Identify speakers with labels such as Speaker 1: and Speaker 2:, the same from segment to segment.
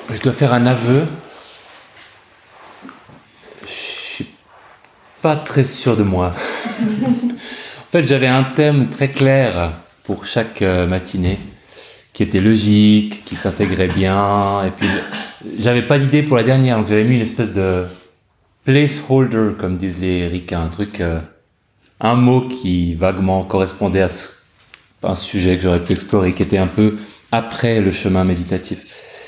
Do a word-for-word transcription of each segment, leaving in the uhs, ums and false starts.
Speaker 1: Je dois faire un aveu. Je suis pas très sûr de moi. En fait, j'avais un thème très clair pour chaque matinée, qui était logique, qui s'intégrait bien, et puis j'avais pas d'idée pour la dernière, donc j'avais mis une espèce de placeholder, comme disent les ricains, un truc, euh, un mot qui vaguement correspondait à ce, un sujet que j'aurais pu explorer, qui était un peu après le chemin méditatif.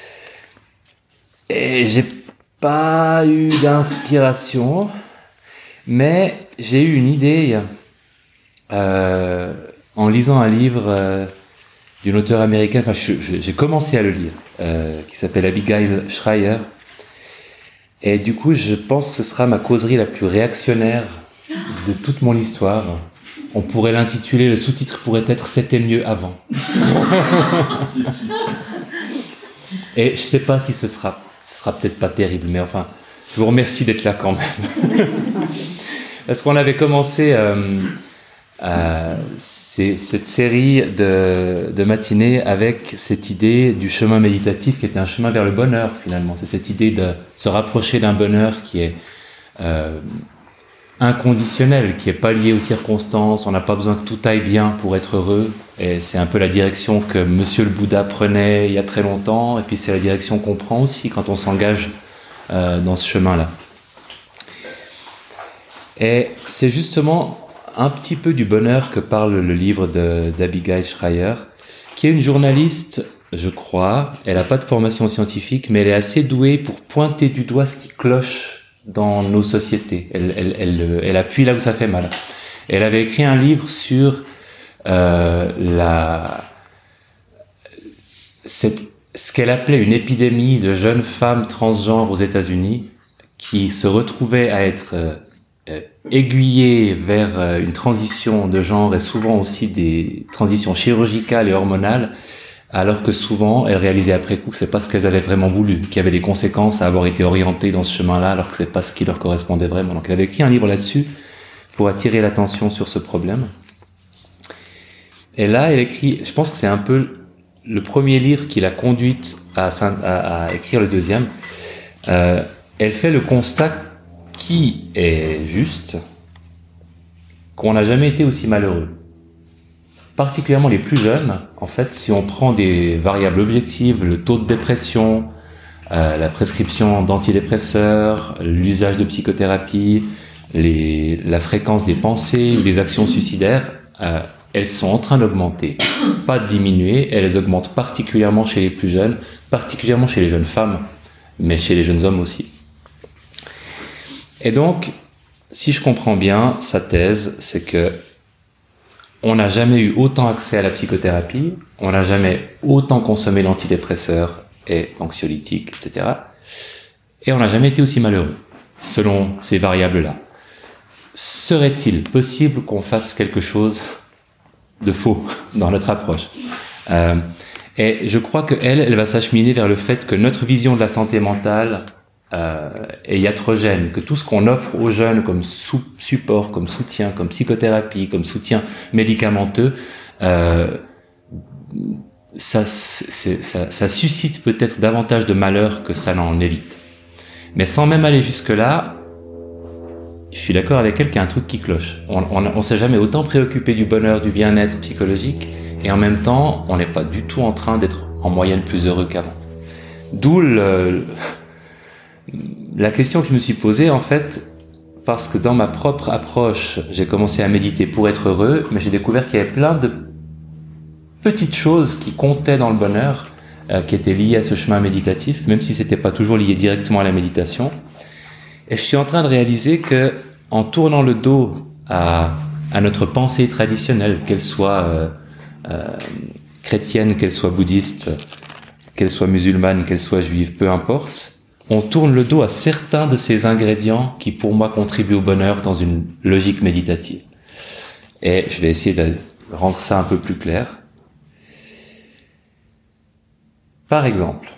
Speaker 1: Et j'ai pas eu d'inspiration, mais j'ai eu une idée euh, en lisant un livre euh, d'une auteure américaine, enfin je, je, j'ai commencé à le lire, euh, qui s'appelle Abigail Shrier. Et du coup, je pense que ce sera ma causerie la plus réactionnaire de toute mon histoire. On pourrait l'intituler, le sous-titre pourrait être « C'était mieux avant ». Et je sais pas si ce sera, ce sera peut-être pas terrible, mais enfin, je vous remercie d'être là quand même. Parce qu'on avait commencé euh, euh, c'est, cette série de, de matinées avec cette idée du chemin méditatif qui était un chemin vers le bonheur finalement. C'est cette idée de se rapprocher d'un bonheur qui est euh, inconditionnel, qui est pas lié aux circonstances. On n'a pas besoin que tout aille bien pour être heureux. Et c'est un peu la direction que Monsieur le Bouddha prenait il y a très longtemps. Et puis c'est la direction qu'on prend aussi quand on s'engage euh, dans ce chemin-là. Et c'est justement un petit peu du bonheur que parle le livre de, d'Abigail Shrier, qui est une journaliste, je crois. Elle n'a pas de formation scientifique, mais elle est assez douée pour pointer du doigt ce qui cloche dans nos sociétés. Elle, elle, elle, elle appuie là où ça fait mal. Elle avait écrit un livre sur euh, la, cette, ce qu'elle appelait une épidémie de jeunes femmes transgenres aux États-Unis qui se retrouvaient à être euh, aiguillées vers euh, une transition de genre et souvent aussi des transitions chirurgicales et hormonales, alors que souvent elles réalisaient après coup que c'est pas ce qu'elles avaient vraiment voulu, qu'il y avait des conséquences à avoir été orientées dans ce chemin-là, alors que c'est pas ce qui leur correspondait vraiment. Donc elle avait écrit un livre là-dessus pour attirer l'attention sur ce problème. Et là, elle écrit, je pense que c'est un peu le premier livre qui l'a conduite à, à, à écrire le deuxième. Euh, elle fait le constat qui est juste, qu'on n'a jamais été aussi malheureux. Particulièrement les plus jeunes, en fait, si on prend des variables objectives, le taux de dépression, euh, la prescription d'antidépresseurs, l'usage de psychothérapie, les, la fréquence des pensées, des actions suicidaires, euh, elles sont en train d'augmenter, pas de diminuer, elles augmentent particulièrement chez les plus jeunes, particulièrement chez les jeunes femmes, mais chez les jeunes hommes aussi. Et donc, si je comprends bien, sa thèse, c'est que on n'a jamais eu autant accès à la psychothérapie, on n'a jamais autant consommé d'antidépresseurs et d'anxiolytiques, et cetera. Et on n'a jamais été aussi malheureux, selon ces variables-là. Serait-il possible qu'on fasse quelque chose de faux dans notre approche ? euh, Et je crois qu'elle, elle va s'acheminer vers le fait que notre vision de la santé mentale euh, est iatrogène, que tout ce qu'on offre aux jeunes comme sou- support, comme soutien, comme psychothérapie, comme soutien médicamenteux, euh, ça, c'est, ça, ça suscite peut-être davantage de malheur que ça n'en évite. Mais sans même aller jusque-là, je suis d'accord avec elle qu'il y a un truc qui cloche. On, on, on s'est jamais autant préoccupé du bonheur, du bien-être psychologique, et en même temps, on n'est pas du tout en train d'être en moyenne plus heureux qu'avant. D'où le, la question que je me suis posée, en fait, parce que dans ma propre approche, j'ai commencé à méditer pour être heureux, mais j'ai découvert qu'il y avait plein de petites choses qui comptaient dans le bonheur, euh, qui étaient liées à ce chemin méditatif, même si c'était pas toujours lié directement à la méditation. Et je suis en train de réaliser que, en tournant le dos à, à notre pensée traditionnelle, qu'elle soit euh, euh, chrétienne, qu'elle soit bouddhiste, qu'elle soit musulmane, qu'elle soit juive, peu importe, on tourne le dos à certains de ces ingrédients qui, pour moi, contribuent au bonheur dans une logique méditative. Et je vais essayer de rendre ça un peu plus clair. Par exemple,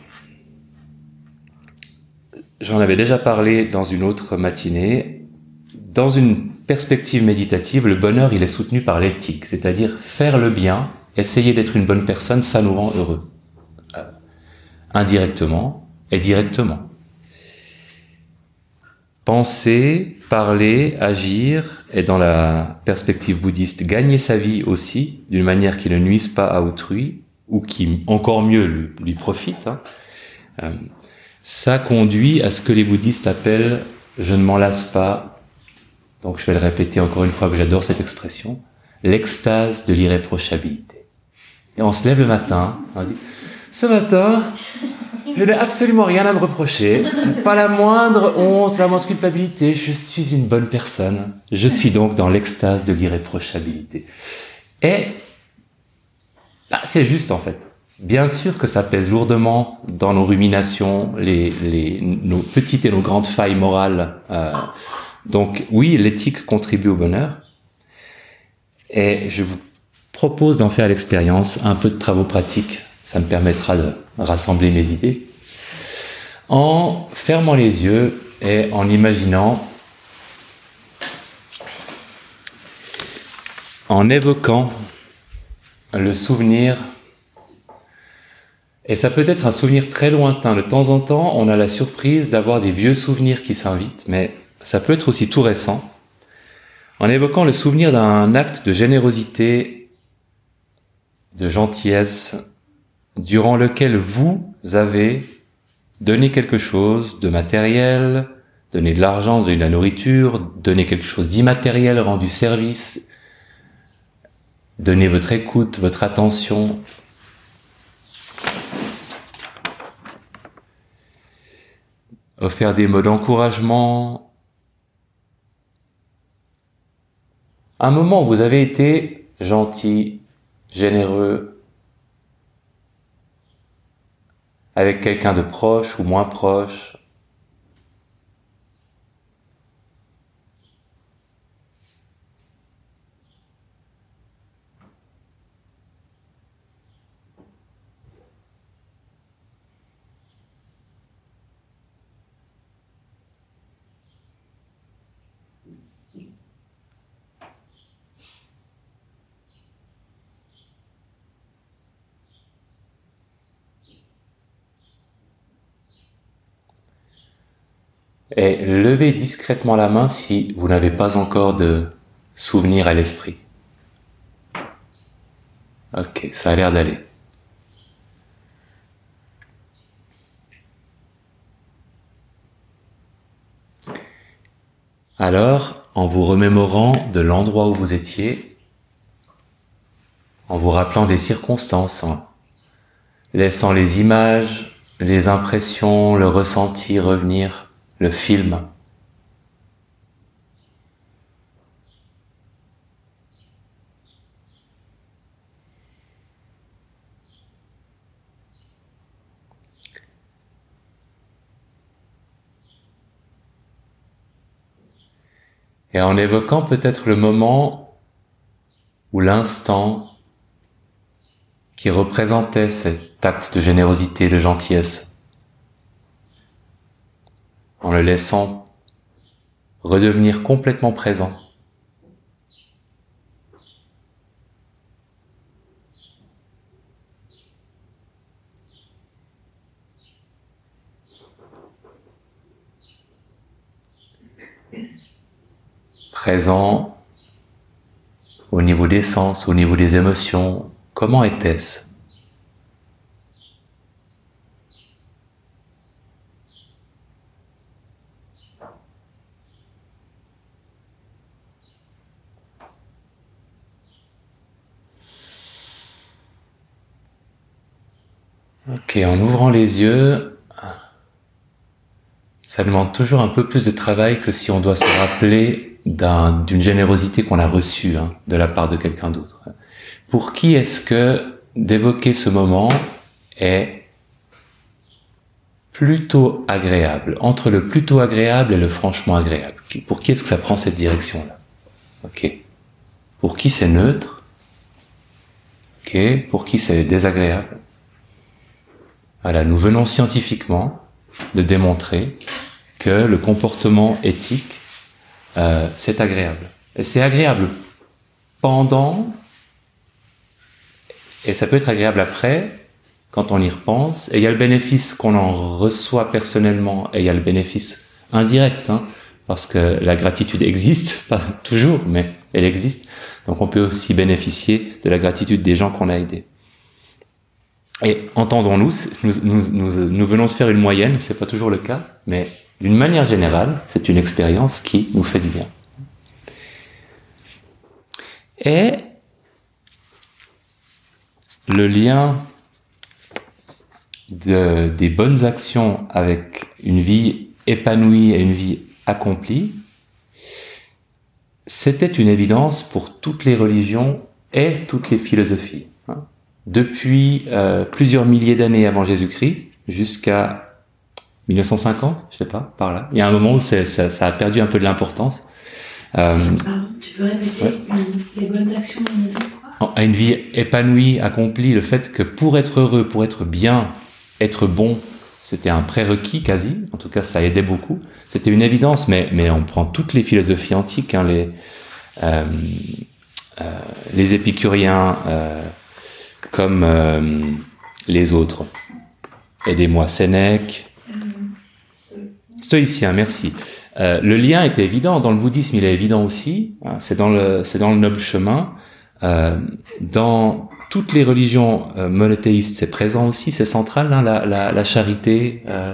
Speaker 1: j'en avais déjà parlé dans une autre matinée. Dans une perspective méditative, le bonheur, il est soutenu par l'éthique, c'est-à-dire faire le bien, essayer d'être une bonne personne, ça nous rend heureux. Euh, indirectement, et directement. Penser, parler, agir, et dans la perspective bouddhiste, gagner sa vie aussi, d'une manière qui ne nuise pas à autrui, ou qui, encore mieux, lui, lui profite, hein. Euh, ça conduit à ce que les bouddhistes appellent « je ne m'en lasse pas », donc je vais le répéter encore une fois, que j'adore cette expression, l'extase de l'irréprochabilité. Et on se lève le matin, on dit « ce matin, je n'ai absolument rien à me reprocher, pas la moindre honte, la moindre culpabilité, je suis une bonne personne. Je suis donc dans l'extase de l'irréprochabilité. » Et bah, c'est juste en fait. Bien sûr que ça pèse lourdement dans nos ruminations, les, les, nos petites et nos grandes failles morales. Euh, donc oui, l'éthique contribue au bonheur. Et je vous propose d'en faire l'expérience, un peu de travaux pratiques. Ça me permettra de rassembler mes idées. En fermant les yeux et en imaginant, en évoquant le souvenir, et ça peut être un souvenir très lointain. De temps en temps, on a la surprise d'avoir des vieux souvenirs qui s'invitent, mais ça peut être aussi tout récent. En évoquant le souvenir d'un acte de générosité, de gentillesse, durant lequel vous avez donné quelque chose de matériel, donné de l'argent, donné de la nourriture, donné quelque chose d'immatériel, rendu service, donné votre écoute, votre attention. Offert des mots d'encouragement. Un moment où vous avez été gentil, généreux, avec quelqu'un de proche ou moins proche. Et levez discrètement la main si vous n'avez pas encore de souvenir à l'esprit. Ok, ça a l'air d'aller. Alors, en vous remémorant de l'endroit où vous étiez, en vous rappelant des circonstances, en laissant les images, les impressions, le ressenti revenir, le film. Et en évoquant peut-être le moment ou l'instant qui représentait cet acte de générosité, de gentillesse, en le laissant redevenir complètement présent. Présent au niveau des sens, au niveau des émotions. Comment était-ce ? Ok, en ouvrant les yeux, ça demande toujours un peu plus de travail que si on doit se rappeler d'un, d'une générosité qu'on a reçue, hein, de la part de quelqu'un d'autre. Pour qui est-ce que d'évoquer ce moment est plutôt agréable, entre le plutôt agréable et le franchement agréable? Pour qui est-ce que ça prend cette direction-là? Ok. Pour qui c'est neutre? Ok. Pour qui c'est désagréable? Voilà, nous venons scientifiquement de démontrer que le comportement éthique, euh, c'est agréable. Et c'est agréable pendant, et ça peut être agréable après, quand on y repense. Et il y a le bénéfice qu'on en reçoit personnellement, et il y a le bénéfice indirect, hein, parce que la gratitude existe, pas toujours, mais elle existe. Donc on peut aussi bénéficier de la gratitude des gens qu'on a aidés. Et entendons-nous, nous, nous, nous, nous venons de faire une moyenne, c'est pas toujours le cas, mais d'une manière générale, c'est une expérience qui nous fait du bien. Et le lien de, des bonnes actions avec une vie épanouie et une vie accomplie, c'était une évidence pour toutes les religions et toutes les philosophies. Depuis euh, plusieurs milliers d'années avant Jésus-Christ, jusqu'à mille neuf cent cinquante, je sais pas, par là. Il y a un moment où c'est, ça, ça a perdu un peu de l'importance. Euh,
Speaker 2: Pardon, tu peux répéter
Speaker 1: ouais.
Speaker 2: une, les bonnes actions à une vie, quoi ?
Speaker 1: À une vie épanouie, accomplie, le fait que pour être heureux, pour être bien, être bon, c'était un prérequis quasi. En tout cas, ça aidait beaucoup. C'était une évidence, mais mais on prend toutes les philosophies antiques, hein, les euh, euh, les épicuriens. Euh, comme euh, les autres. Aidez-moi, Sénèque. Stoïcien, merci. Euh, le lien était évident. Dans le bouddhisme, il est évident aussi. Hein, c'est dans le, c'est dans le noble chemin. Euh, dans toutes les religions euh, monothéistes, c'est présent aussi, c'est central, hein, la, la, la charité, euh,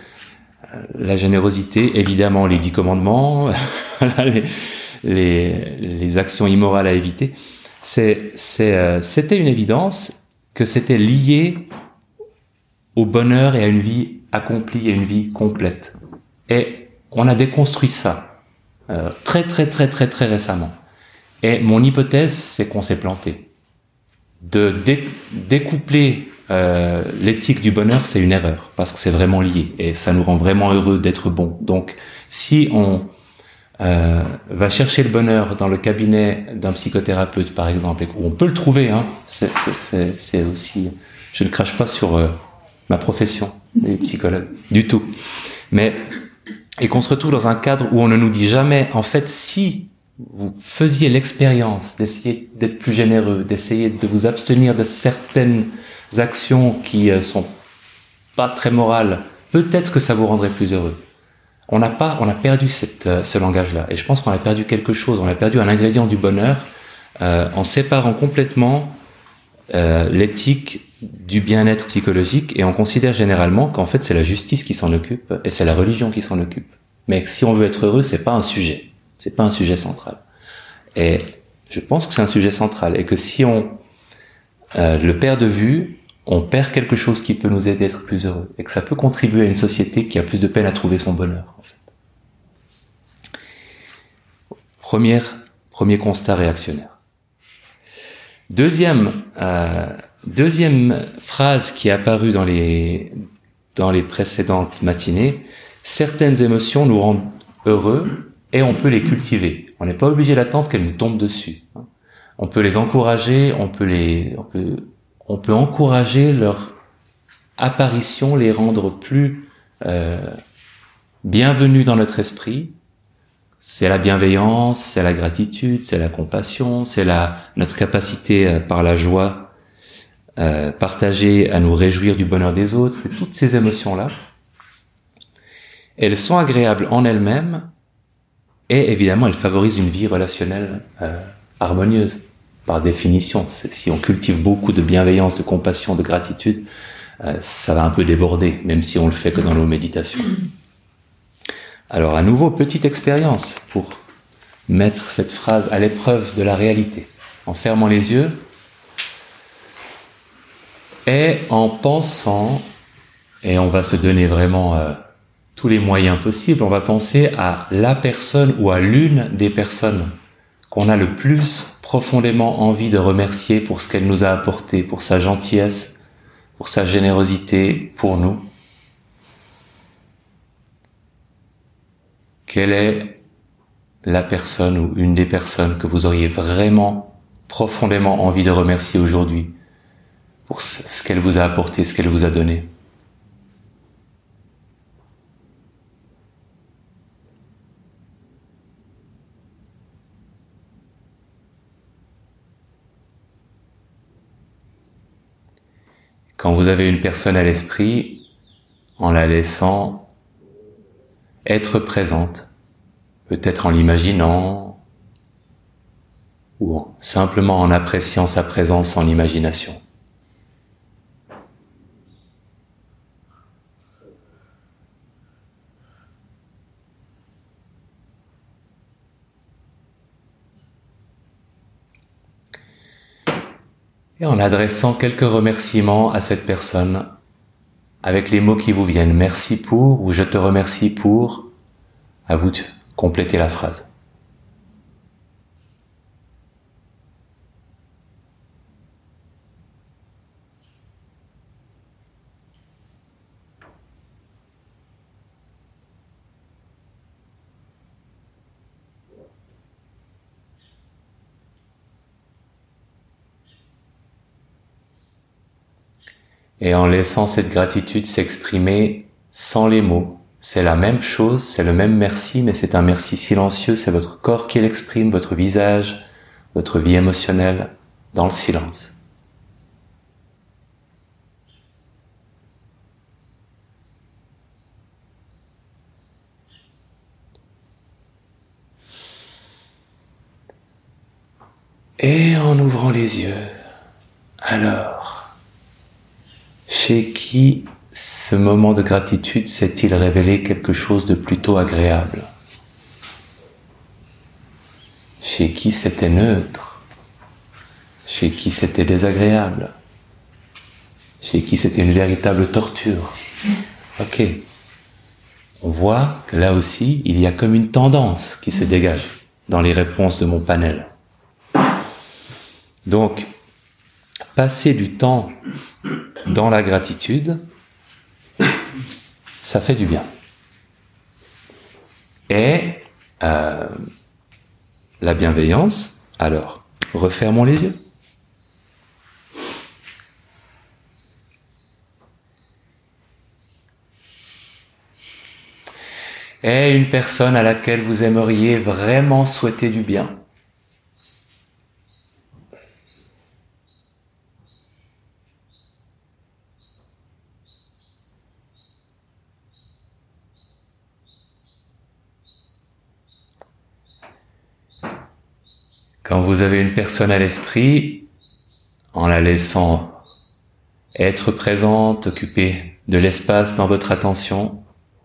Speaker 1: la générosité, évidemment les dix commandements, les, les, les actions immorales à éviter. C'est, c'est, euh, c'était une évidence que c'était lié au bonheur et à une vie accomplie et une vie complète. Et on a déconstruit ça euh, très très très très très récemment. Et mon hypothèse, c'est qu'on s'est planté. De dé- découpler euh, l'éthique du bonheur, c'est une erreur parce que c'est vraiment lié et ça nous rend vraiment heureux d'être bon. Donc, si on Euh, va chercher le bonheur dans le cabinet d'un psychothérapeute, par exemple, et on peut le trouver, hein, c'est, c'est, c'est, c'est aussi, je ne crache pas sur euh, ma profession, les psychologues, du tout. Mais, et qu'on se retrouve dans un cadre où on ne nous dit jamais, en fait, si vous faisiez l'expérience d'essayer d'être plus généreux, d'essayer de vous abstenir de certaines actions qui euh, sont pas très morales, peut-être que ça vous rendrait plus heureux. On n'a pas, on a perdu cette, euh, ce langage-là. Et je pense qu'on a perdu quelque chose. On a perdu un ingrédient du bonheur euh, en séparant complètement euh, l'éthique du bien-être psychologique et on considère généralement qu'en fait c'est la justice qui s'en occupe et c'est la religion qui s'en occupe. Mais si on veut être heureux, c'est pas un sujet. C'est pas un sujet central. Et je pense que c'est un sujet central et que si on euh, le perd de vue, on perd quelque chose qui peut nous aider à être plus heureux et que ça peut contribuer à une société qui a plus de peine à trouver son bonheur, en fait. Première, premier constat réactionnaire. Deuxième, euh, deuxième phrase qui est apparue dans les, dans les précédentes matinées, certaines émotions nous rendent heureux et on peut les cultiver. On n'est pas obligé d'attendre qu'elles nous tombent dessus. On peut les encourager, on peut les, on peut, on peut encourager leur apparition, les rendre plus euh, bienvenus dans notre esprit. C'est la bienveillance, c'est la gratitude, c'est la compassion, c'est la notre capacité euh, par la joie euh, partagée à nous réjouir du bonheur des autres. Toutes ces émotions-là, elles sont agréables en elles-mêmes et évidemment elles favorisent une vie relationnelle euh, harmonieuse. Par définition, si on cultive beaucoup de bienveillance, de compassion, de gratitude, euh, ça va un peu déborder, même si on le fait que dans nos méditations. Alors à nouveau, petite expérience pour mettre cette phrase à l'épreuve de la réalité, en fermant les yeux et en pensant, et on va se donner vraiment euh, tous les moyens possibles, on va penser à la personne ou à l'une des personnes qu'on a le plus profondément envie de remercier pour ce qu'elle nous a apporté, pour sa gentillesse, pour sa générosité pour nous. Quelle est la personne ou une des personnes que vous auriez vraiment profondément envie de remercier aujourd'hui pour ce qu'elle vous a apporté, ce qu'elle vous a donné? quand vous avez une personne à l'esprit, en la laissant être présente, peut-être en l'imaginant, ou en, simplement en appréciant sa présence en l'imagination. Et en adressant quelques remerciements à cette personne, avec les mots qui vous viennent, merci pour, ou je te remercie pour, à vous de compléter la phrase. Et en laissant cette gratitude s'exprimer sans les mots, c'est la même chose, c'est le même merci, mais c'est un merci silencieux, c'est votre corps qui l'exprime, votre visage, votre vie émotionnelle, dans le silence. Et en ouvrant les yeux, alors, chez qui ce moment de gratitude s'est-il révélé quelque chose de plutôt agréable? Chez qui c'était neutre? Chez qui c'était désagréable? Chez qui c'était une véritable torture? Ok. On voit que là aussi, il y a comme une tendance qui se dégage dans les réponses de mon panel. Donc, passer du temps dans la gratitude, ça fait du bien. Et euh, la bienveillance, alors, refermons les yeux. Et une personne à laquelle vous aimeriez vraiment souhaiter du bien. Quand vous avez une personne à l'esprit, en la laissant être présente, occuper de l'espace dans votre attention,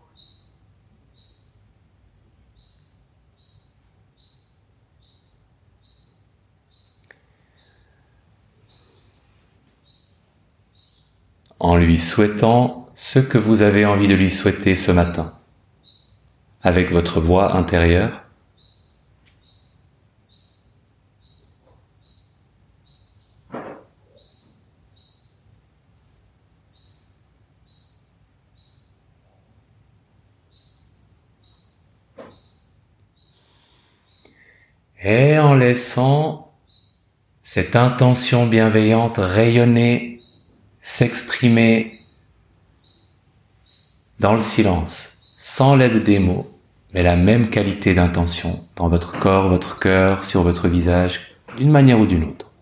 Speaker 1: en lui souhaitant ce que vous avez envie de lui souhaiter ce matin, avec votre voix intérieure, et en laissant cette intention bienveillante rayonner, s'exprimer dans le silence, sans l'aide des mots, mais la même qualité d'intention dans votre corps, votre cœur, sur votre visage, d'une manière ou d'une autre.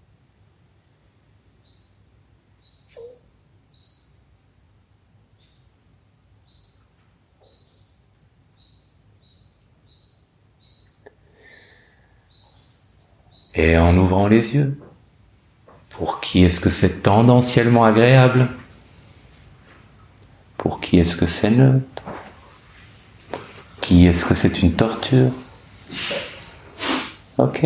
Speaker 1: Et en ouvrant les yeux, pour qui est-ce que c'est tendanciellement agréable? Pour qui est-ce que c'est neutre? Qui est-ce que c'est une torture? Ok.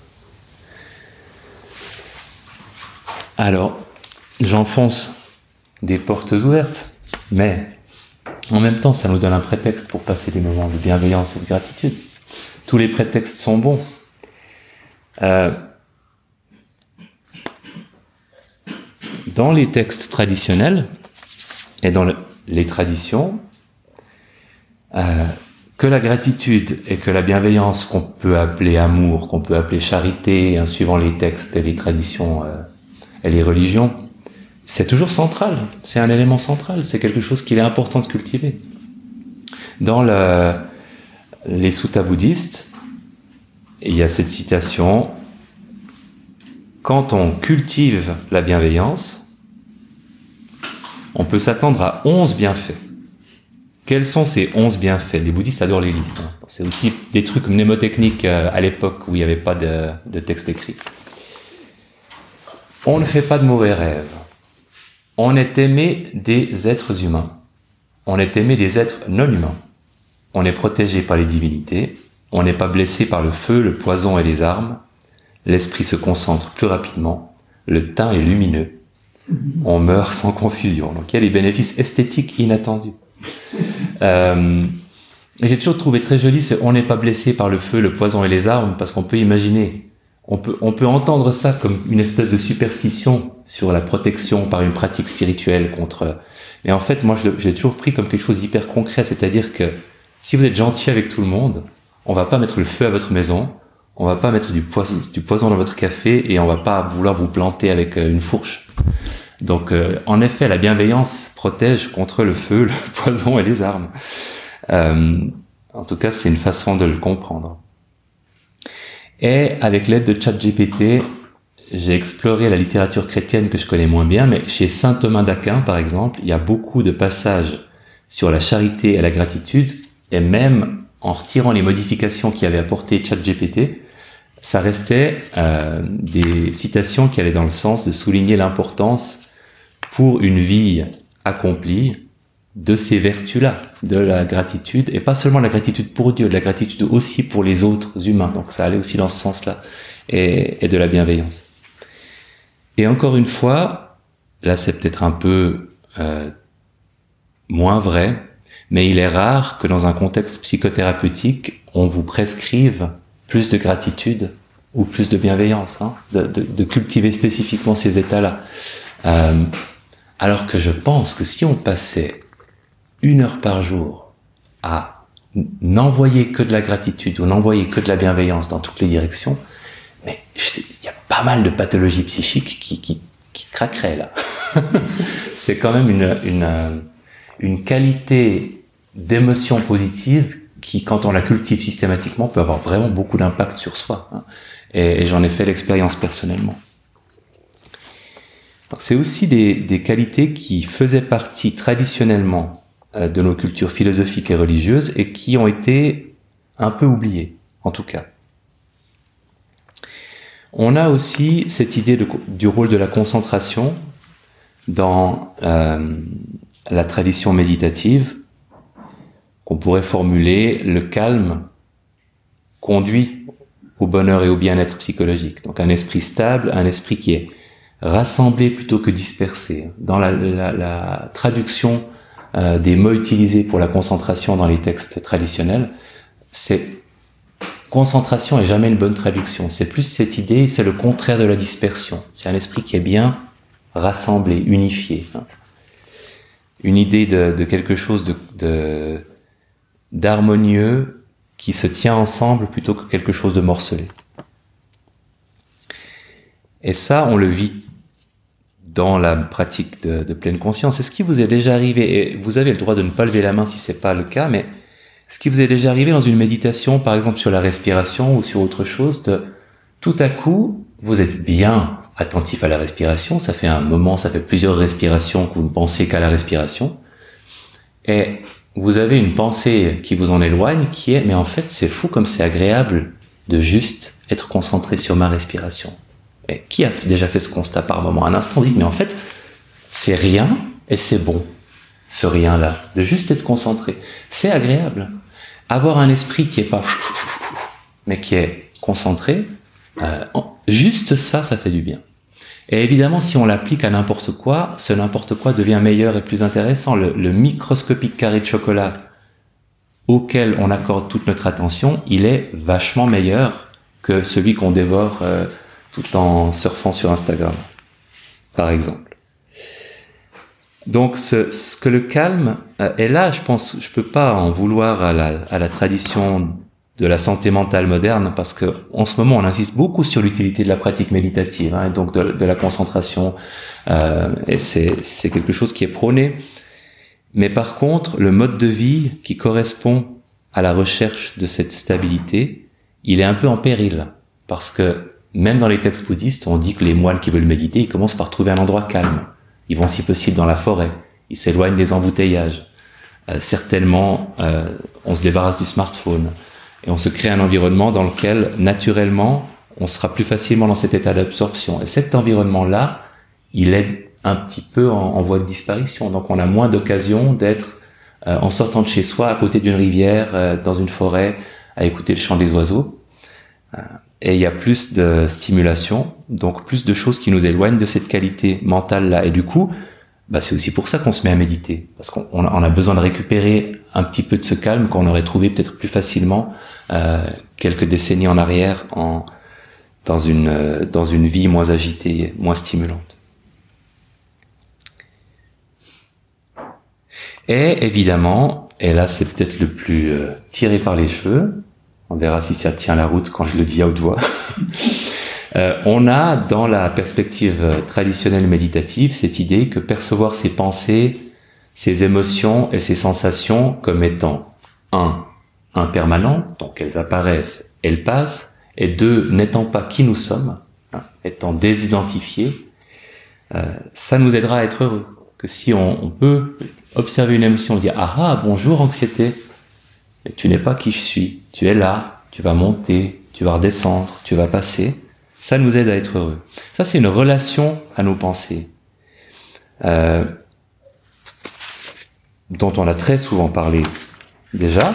Speaker 1: Alors, j'enfonce des portes ouvertes, mais en même temps, ça nous donne un prétexte pour passer des moments de bienveillance et de gratitude. Tous les prétextes sont bons. Euh, dans les textes traditionnels et dans le, les traditions, euh, que la gratitude et que la bienveillance qu'on peut appeler amour, qu'on peut appeler charité, hein, suivant les textes et les traditions euh, et les religions, c'est toujours central, c'est un élément central, c'est quelque chose qu'il est important de cultiver. Dans le, les suttas bouddhistes, il y a cette citation: quand on cultive la bienveillance, on peut s'attendre à onze bienfaits. Quels sont ces onze bienfaits? Les bouddhistes adorent les listes. Hein. C'est aussi des trucs mnémotechniques euh, à l'époque où il n'y avait pas de, de texte écrit. On ne fait pas de mauvais rêves. On est aimé des êtres humains. On est aimé des êtres non humains. On est protégé par les divinités. On n'est pas blessé par le feu, le poison et les armes. L'esprit se concentre plus rapidement. Le teint est lumineux. On meurt sans confusion. Donc il y a des bénéfices esthétiques inattendus. Euh, j'ai toujours trouvé très joli ce « on n'est pas blessé par le feu, le poison et les armes » parce qu'on peut imaginer, on peut, on peut entendre ça comme une espèce de superstition sur la protection par une pratique spirituelle contre... Mais en fait, moi, je l'ai toujours pris comme quelque chose d'hyper concret, c'est-à-dire que si vous êtes gentil avec tout le monde, on va pas mettre le feu à votre maison, on va pas mettre du poison, du poison dans votre café et on va pas vouloir vous planter avec une fourche. Donc, euh, en effet, la bienveillance protège contre le feu, le poison et les armes. Euh, en tout cas, c'est une façon de le comprendre. Et avec l'aide de ChatGPT, j'ai exploré la littérature chrétienne que je connais moins bien, mais chez saint Thomas d'Aquin, par exemple, il y a beaucoup de passages sur la charité et la gratitude, et même en retirant les modifications qu'y avait apportées ChatGPT, ça restait euh, des citations qui allaient dans le sens de souligner l'importance pour une vie accomplie de ces vertus-là, de la gratitude, et pas seulement la gratitude pour Dieu, de la gratitude aussi pour les autres humains. Donc ça allait aussi dans ce sens-là, et, et de la bienveillance. Et encore une fois, là c'est peut-être un peu euh, moins vrai, mais il est rare que dans un contexte psychothérapeutique, on vous prescrive plus de gratitude ou plus de bienveillance, hein, de, de, de cultiver spécifiquement ces états-là. Euh, alors que je pense que si on passait une heure par jour à n'envoyer que de la gratitude ou n'envoyer que de la bienveillance dans toutes les directions, mais il y a pas mal de pathologies psychiques qui, qui, qui craqueraient là. C'est quand même une, une, une qualité d'émotion positive qui, quand on la cultive systématiquement, peut avoir vraiment beaucoup d'impact sur soi. Hein. Et, et j'en ai fait l'expérience personnellement. Donc c'est aussi des, des qualités qui faisaient partie traditionnellement euh, de nos cultures philosophiques et religieuses et qui ont été un peu oubliées, en tout cas. On a aussi cette idée de, du rôle de la concentration dans euh, la tradition méditative, qu'on pourrait formuler: le calme conduit au bonheur et au bien-être psychologique. Donc un esprit stable, un esprit qui est rassemblé plutôt que dispersé. Dans la, la, la traduction euh, des mots utilisés pour la concentration dans les textes traditionnels, c'est concentration est jamais une bonne traduction. C'est plus cette idée, c'est le contraire de la dispersion. C'est un esprit qui est bien rassemblé, unifié. Une idée de, de quelque chose de, de, d'harmonieux qui se tient ensemble plutôt que quelque chose de morcelé. Et ça, on le vit dans la pratique de, de pleine conscience. Est-ce qui vous est déjà arrivé, et vous avez le droit de ne pas lever la main si c'est pas le cas, mais est-ce qui vous est déjà arrivé dans une méditation, par exemple sur la respiration ou sur autre chose, de tout à coup, vous êtes bien attentif à la respiration, ça fait un moment, ça fait plusieurs respirations que vous ne pensez qu'à la respiration, et vous avez une pensée qui vous en éloigne, qui est, mais en fait, c'est fou comme c'est agréable de juste être concentré sur ma respiration. Et qui a déjà fait ce constat par moment? Un instant, on dit, mais en fait, c'est rien et c'est bon, ce rien-là, de juste être concentré. C'est agréable. Avoir un esprit qui est pas, mais qui est concentré, euh, juste ça, ça fait du bien. Et évidemment, si on l'applique à n'importe quoi, ce n'importe quoi devient meilleur et plus intéressant. Le, le microscopique carré de chocolat auquel on accorde toute notre attention, il est vachement meilleur que celui qu'on dévore euh, tout en surfant sur Instagram, par exemple. Donc, ce, ce que le calme euh, est là, je pense, je peux pas en vouloir à la, à la tradition de la santé mentale moderne, parce que en ce moment, on insiste beaucoup sur l'utilité de la pratique méditative, hein, et donc de, de la concentration, euh, et c'est, c'est quelque chose qui est prôné. Mais par contre, le mode de vie qui correspond à la recherche de cette stabilité, il est un peu en péril, parce que même dans les textes bouddhistes, on dit que les moines qui veulent méditer, ils commencent par trouver un endroit calme. Ils vont si possible dans la forêt. il s'éloigne des embouteillages. Euh, certainement, euh, on se débarrasse du smartphone et on se crée un environnement dans lequel, naturellement, on sera plus facilement dans cet état d'absorption. Et cet environnement-là, il est un petit peu en, en voie de disparition. Donc, on a moins d'occasion d'être, euh, en sortant de chez soi, à côté d'une rivière, euh, dans une forêt, à écouter le chant des oiseaux. Euh, et il y a plus de stimulation, donc plus de choses qui nous éloignent de cette qualité mentale-là. Et du coup, bah, c'est aussi pour ça qu'on se met à méditer. Parce qu'on on a besoin de récupérer un petit peu de ce calme qu'on aurait trouvé peut-être plus facilement euh, quelques décennies en arrière en, dans, une, euh, dans une vie moins agitée, moins stimulante. Et évidemment, et là c'est peut-être le plus euh, tiré par les cheveux, on verra si ça tient la route quand je le dis à haute voix, euh, on a dans la perspective traditionnelle méditative cette idée que percevoir ses pensées, ses émotions et ses sensations comme étant un, impermanentes, donc elles apparaissent, elles passent, et deux, n'étant pas qui nous sommes, hein, étant désidentifiés, euh, ça nous aidera à être heureux. Que si on, on peut observer une émotion, dire ah ah bonjour anxiété, et tu n'es pas qui je suis, tu es là, tu vas monter, tu vas redescendre, tu vas passer, ça nous aide à être heureux. Ça c'est une relation à nos pensées, euh, dont on a très souvent parlé déjà.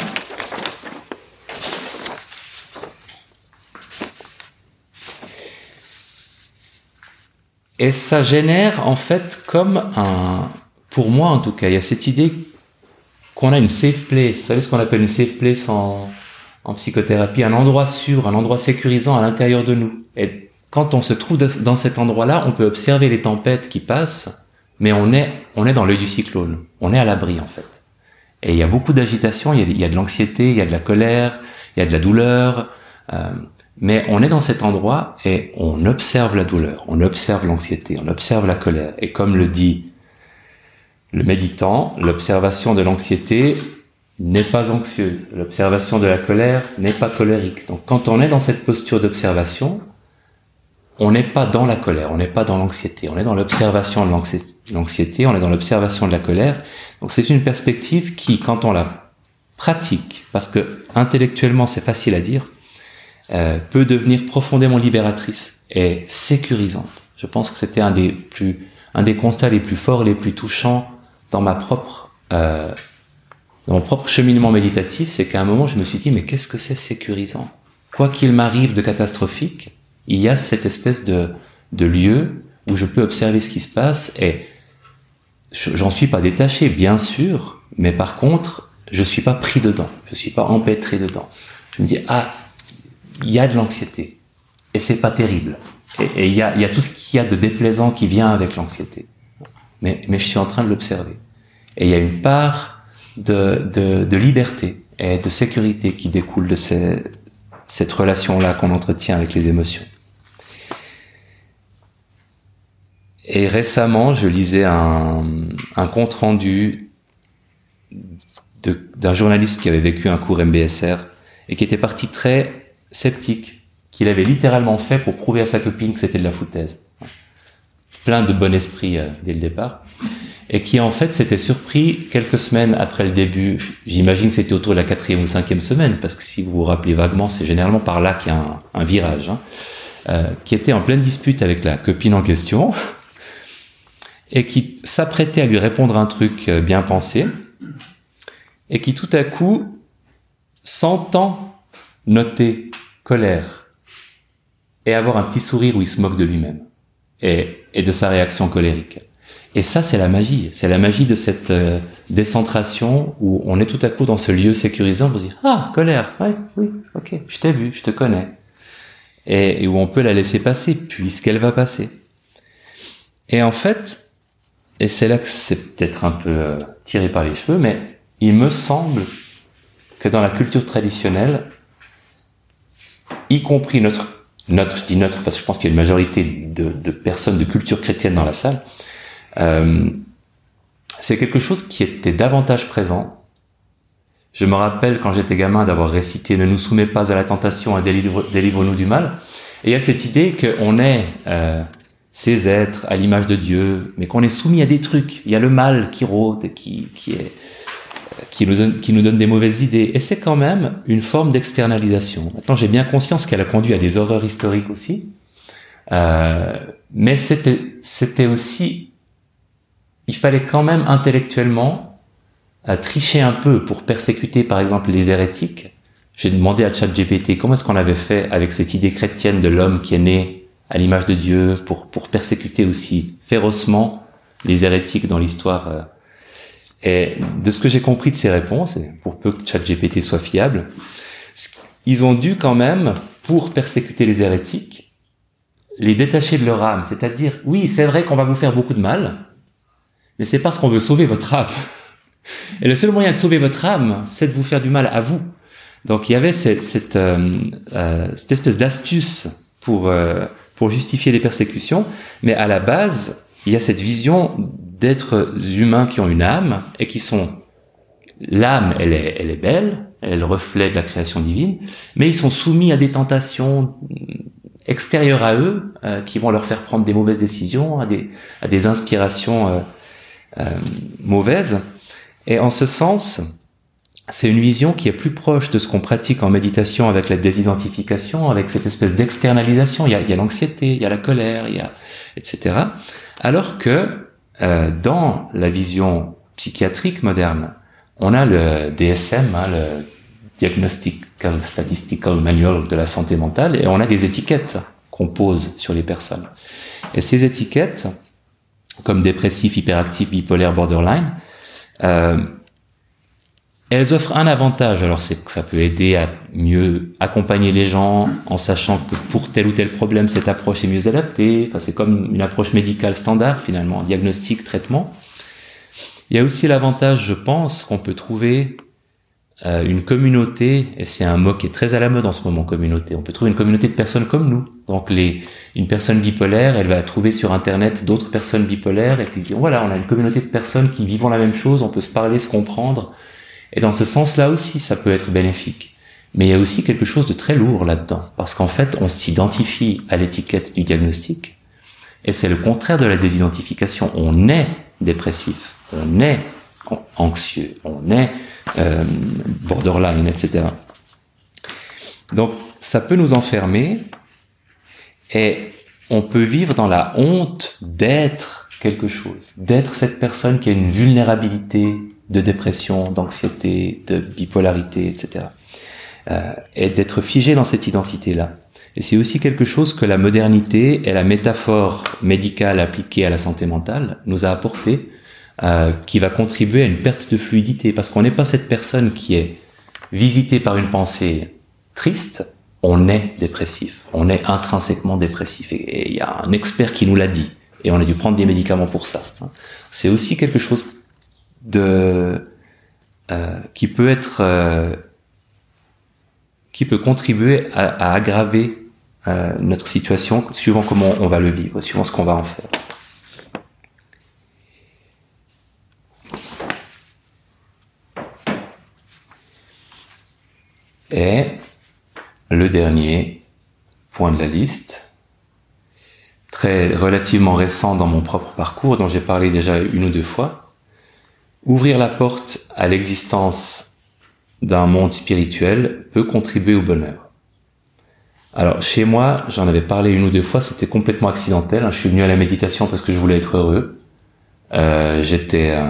Speaker 1: Et ça génère en fait comme un, pour moi en tout cas, il y a cette idée qu'on a une safe place. Vous savez ce qu'on appelle une safe place en, en psychothérapie, un endroit sûr, un endroit sécurisant à l'intérieur de nous. Et quand on se trouve dans cet endroit-là, on peut observer les tempêtes qui passent, mais on est, on est dans l'œil du cyclone. On est à l'abri en fait. Et il y a beaucoup d'agitation, il y a, il y a de l'anxiété, il y a de la colère, il y a de la douleur. Euh, Mais on est dans cet endroit et on observe la douleur, on observe l'anxiété, on observe la colère. Et comme le dit le méditant, l'observation de l'anxiété n'est pas anxieuse, l'observation de la colère n'est pas colérique. Donc quand on est dans cette posture d'observation, on n'est pas dans la colère, on n'est pas dans l'anxiété, on est dans l'observation de l'anxiété, on est dans l'observation de la colère. Donc c'est une perspective qui, quand on la pratique, parce que intellectuellement c'est facile à dire, Euh, peut devenir profondément libératrice et sécurisante. Je pense que c'était un des plus, un des constats les plus forts, les plus touchants dans ma propre, euh, dans mon propre cheminement méditatif, c'est qu'à un moment je me suis dit mais qu'est-ce que c'est sécurisant? Quoi qu'il m'arrive de catastrophique, il y a cette espèce de, de lieu où je peux observer ce qui se passe et j'en suis pas détaché, bien sûr, mais par contre, je suis pas pris dedans, je suis pas empêtré dedans. Je me dis ah, il y a de l'anxiété, et c'est pas terrible. Et, et il y a, il y a tout ce qu'il y a de déplaisant qui vient avec l'anxiété. Mais, mais je suis en train de l'observer. Et il y a une part de, de, de liberté et de sécurité qui découle de ces, cette relation-là qu'on entretient avec les émotions. Et récemment, je lisais un, un compte-rendu de, d'un journaliste qui avait vécu un cours M B S R et qui était parti très sceptique, qu'il avait littéralement fait pour prouver à sa copine que c'était de la foutaise. Plein de bon esprit euh, dès le départ. Et qui en fait s'était surpris quelques semaines après le début, j'imagine que c'était autour de la quatrième ou cinquième semaine, parce que si vous vous rappelez vaguement, c'est généralement par là qu'il y a un, un virage, hein, euh, qui était en pleine dispute avec la copine en question, et qui s'apprêtait à lui répondre un truc bien pensé, et qui tout à coup s'entend noter colère et avoir un petit sourire où il se moque de lui-même et, et de sa réaction colérique. Et ça, c'est la magie. C'est la magie de cette euh, décentration où on est tout à coup dans ce lieu sécurisant pour se dire « Ah, colère, ouais, oui, ok, je t'ai vu, je te connais. » Et, et où on peut la laisser passer puisqu'elle va passer. Et en fait, et c'est là que c'est peut-être un peu euh, tiré par les cheveux, mais il me semble que dans la culture traditionnelle, y compris notre, notre, je dis notre parce que je pense qu'il y a une majorité de, de personnes de culture chrétienne dans la salle, euh, c'est quelque chose qui était davantage présent. Je me rappelle quand j'étais gamin d'avoir récité « Ne nous soumets pas à la tentation et délivre, délivre-nous du mal ». Et il y a cette idée qu'on est, euh, ces êtres à l'image de Dieu, mais qu'on est soumis à des trucs. Il y a le mal qui rôde, qui, qui est, qui nous donne, qui nous donne des mauvaises idées. Et c'est quand même une forme d'externalisation. Maintenant, j'ai bien conscience qu'elle a conduit à des horreurs historiques aussi. Euh, mais c'était, c'était aussi, il fallait quand même intellectuellement euh, tricher un peu pour persécuter, par exemple, les hérétiques. J'ai demandé à ChatGPT comment est-ce qu'on avait fait avec cette idée chrétienne de l'homme qui est né à l'image de Dieu, pour pour persécuter aussi férocement les hérétiques dans l'histoire. Et de ce que j'ai compris de ces réponses, et pour peu que ChatGPT soit fiable, ils ont dû quand même, pour persécuter les hérétiques, les détacher de leur âme. C'est-à-dire, oui, c'est vrai qu'on va vous faire beaucoup de mal, mais c'est parce qu'on veut sauver votre âme. Et le seul moyen de sauver votre âme, c'est de vous faire du mal à vous. Donc il y avait cette, cette, euh, euh, cette espèce d'astuce pour... Euh, pour justifier les persécutions, mais à la base, il y a cette vision d'êtres humains qui ont une âme et qui sont... L'âme, elle est, elle est belle, elle reflète la création divine, mais ils sont soumis à des tentations extérieures à eux, euh, qui vont leur faire prendre des mauvaises décisions, à des, à des inspirations euh, euh, mauvaises. Et en ce sens, c'est une vision qui est plus proche de ce qu'on pratique en méditation avec la désidentification, avec cette espèce d'externalisation. Il y a, il y a l'anxiété, il y a la colère, il y a, et cetera. Alors que euh, dans la vision psychiatrique moderne, on a le D S M, hein, le Diagnostical Statistical Manual de la santé mentale, et on a des étiquettes qu'on pose sur les personnes. Et ces étiquettes, comme dépressif, hyperactif, bipolaire, borderline, euh, elles offrent un avantage. Alors c'est que ça peut aider à mieux accompagner les gens en sachant que pour tel ou tel problème, cette approche est mieux adaptée. Enfin, c'est comme une approche médicale standard finalement, diagnostic, traitement. Il y a aussi l'avantage, je pense, qu'on peut trouver euh, une communauté, et c'est un mot qui est très à la mode en ce moment, communauté. On peut trouver une communauté de personnes comme nous. Donc les, une personne bipolaire, elle va trouver sur Internet d'autres personnes bipolaires, et puis voilà, on a une communauté de personnes qui vivent la même chose, on peut se parler, se comprendre. Et dans ce sens-là aussi, ça peut être bénéfique. Mais il y a aussi quelque chose de très lourd là-dedans, parce qu'en fait, on s'identifie à l'étiquette du diagnostic, et c'est le contraire de la désidentification. On est dépressif, on est anxieux, on est euh, borderline, et cetera. Donc, ça peut nous enfermer, et on peut vivre dans la honte d'être quelque chose, d'être cette personne qui a une vulnérabilité de dépression, d'anxiété, de bipolarité, et cetera. Euh, et d'être figé dans cette identité-là. Et c'est aussi quelque chose que la modernité et la métaphore médicale appliquée à la santé mentale nous a apporté, euh, qui va contribuer à une perte de fluidité, parce qu'on n'est pas cette personne qui est visitée par une pensée triste, on est dépressif, on est intrinsèquement dépressif, et il y a un expert qui nous l'a dit, et on a dû prendre des médicaments pour ça. C'est aussi quelque chose de euh, qui peut être euh, qui peut contribuer à, à aggraver euh, notre situation suivant comment on va le vivre, suivant ce qu'on va en faire. Et le dernier point de la liste, très relativement récent dans mon propre parcours, dont j'ai parlé déjà une ou deux fois, ouvrir la porte à l'existence d'un monde spirituel peut contribuer au bonheur. Alors, chez moi, j'en avais parlé une ou deux fois, c'était complètement accidentel. Hein. Je suis venu à la méditation parce que je voulais être heureux. Euh, j'étais euh,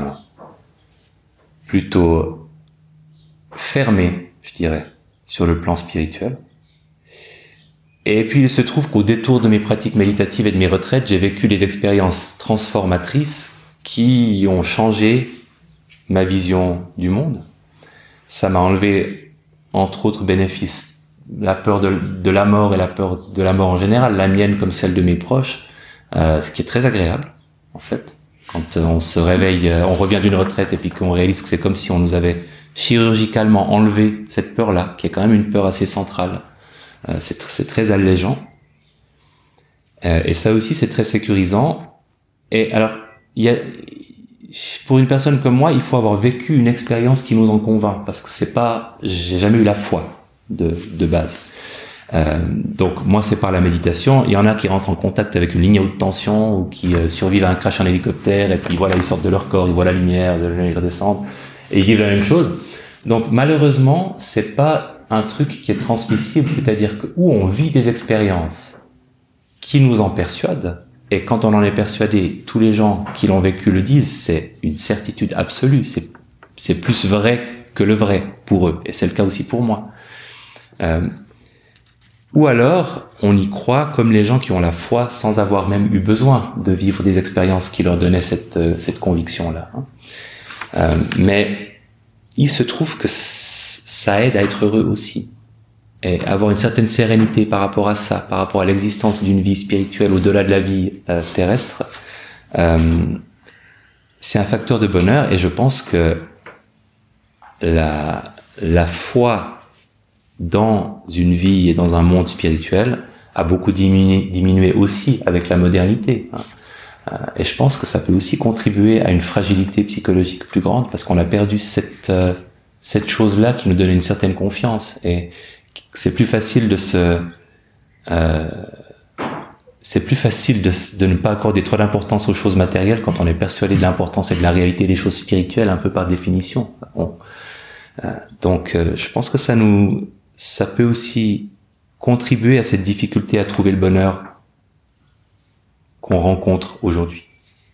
Speaker 1: plutôt fermé, je dirais, sur le plan spirituel. Et puis, il se trouve qu'au détour de mes pratiques méditatives et de mes retraites, j'ai vécu des expériences transformatrices qui ont changé ma vision du monde. Ça m'a enlevé, entre autres bénéfices, la peur de, de la mort et la peur de la mort en général, la mienne comme celle de mes proches, euh, ce qui est très agréable, en fait. Quand on se réveille, on revient d'une retraite et puis qu'on réalise que c'est comme si on nous avait chirurgicalement enlevé cette peur-là, qui est quand même une peur assez centrale. Euh, c'est, c'est très allégeant. Euh, et ça aussi, c'est très sécurisant. Et alors, il y a... pour une personne comme moi, il faut avoir vécu une expérience qui nous en convainc, parce que c'est pas, j'ai jamais eu la foi de, de base. Euh, donc moi c'est par la méditation. Il y en a qui rentrent en contact avec une ligne à haute tension ou qui euh, survivent à un crash en hélicoptère et puis voilà ils sortent de leur corps, ils voient la lumière, ils redescendent et ils vivent la même chose. Donc malheureusement c'est pas un truc qui est transmissible, c'est-à-dire que où on vit des expériences qui nous en persuadent et quand on en est persuadé, tous les gens qui l'ont vécu le disent, c'est une certitude absolue, c'est c'est plus vrai que le vrai pour eux et c'est le cas aussi pour moi. Euh, Ou alors, on y croit comme les gens qui ont la foi sans avoir même eu besoin de vivre des expériences qui leur donnaient cette, euh, cette conviction-là. Hein. Euh, mais il se trouve que c- ça aide à être heureux aussi. Et avoir une certaine sérénité par rapport à ça, par rapport à l'existence d'une vie spirituelle au-delà de la vie euh, terrestre, euh, c'est un facteur de bonheur. Et je pense que la, la foi dans une vie et dans un monde spirituel a beaucoup diminué, diminué aussi avec la modernité. Et je pense que ça peut aussi contribuer à une fragilité psychologique plus grande parce qu'on a perdu cette, euh, cette chose-là qui nous donnait une certaine confiance. Et c'est plus facile de se... Euh, c'est plus facile de, de ne pas accorder trop d'importance aux choses matérielles quand on est persuadé de l'importance et de la réalité des choses spirituelles un peu par définition. Bon. Euh, donc euh, je pense que ça nous... ça peut aussi contribuer à cette difficulté à trouver le bonheur qu'on rencontre aujourd'hui.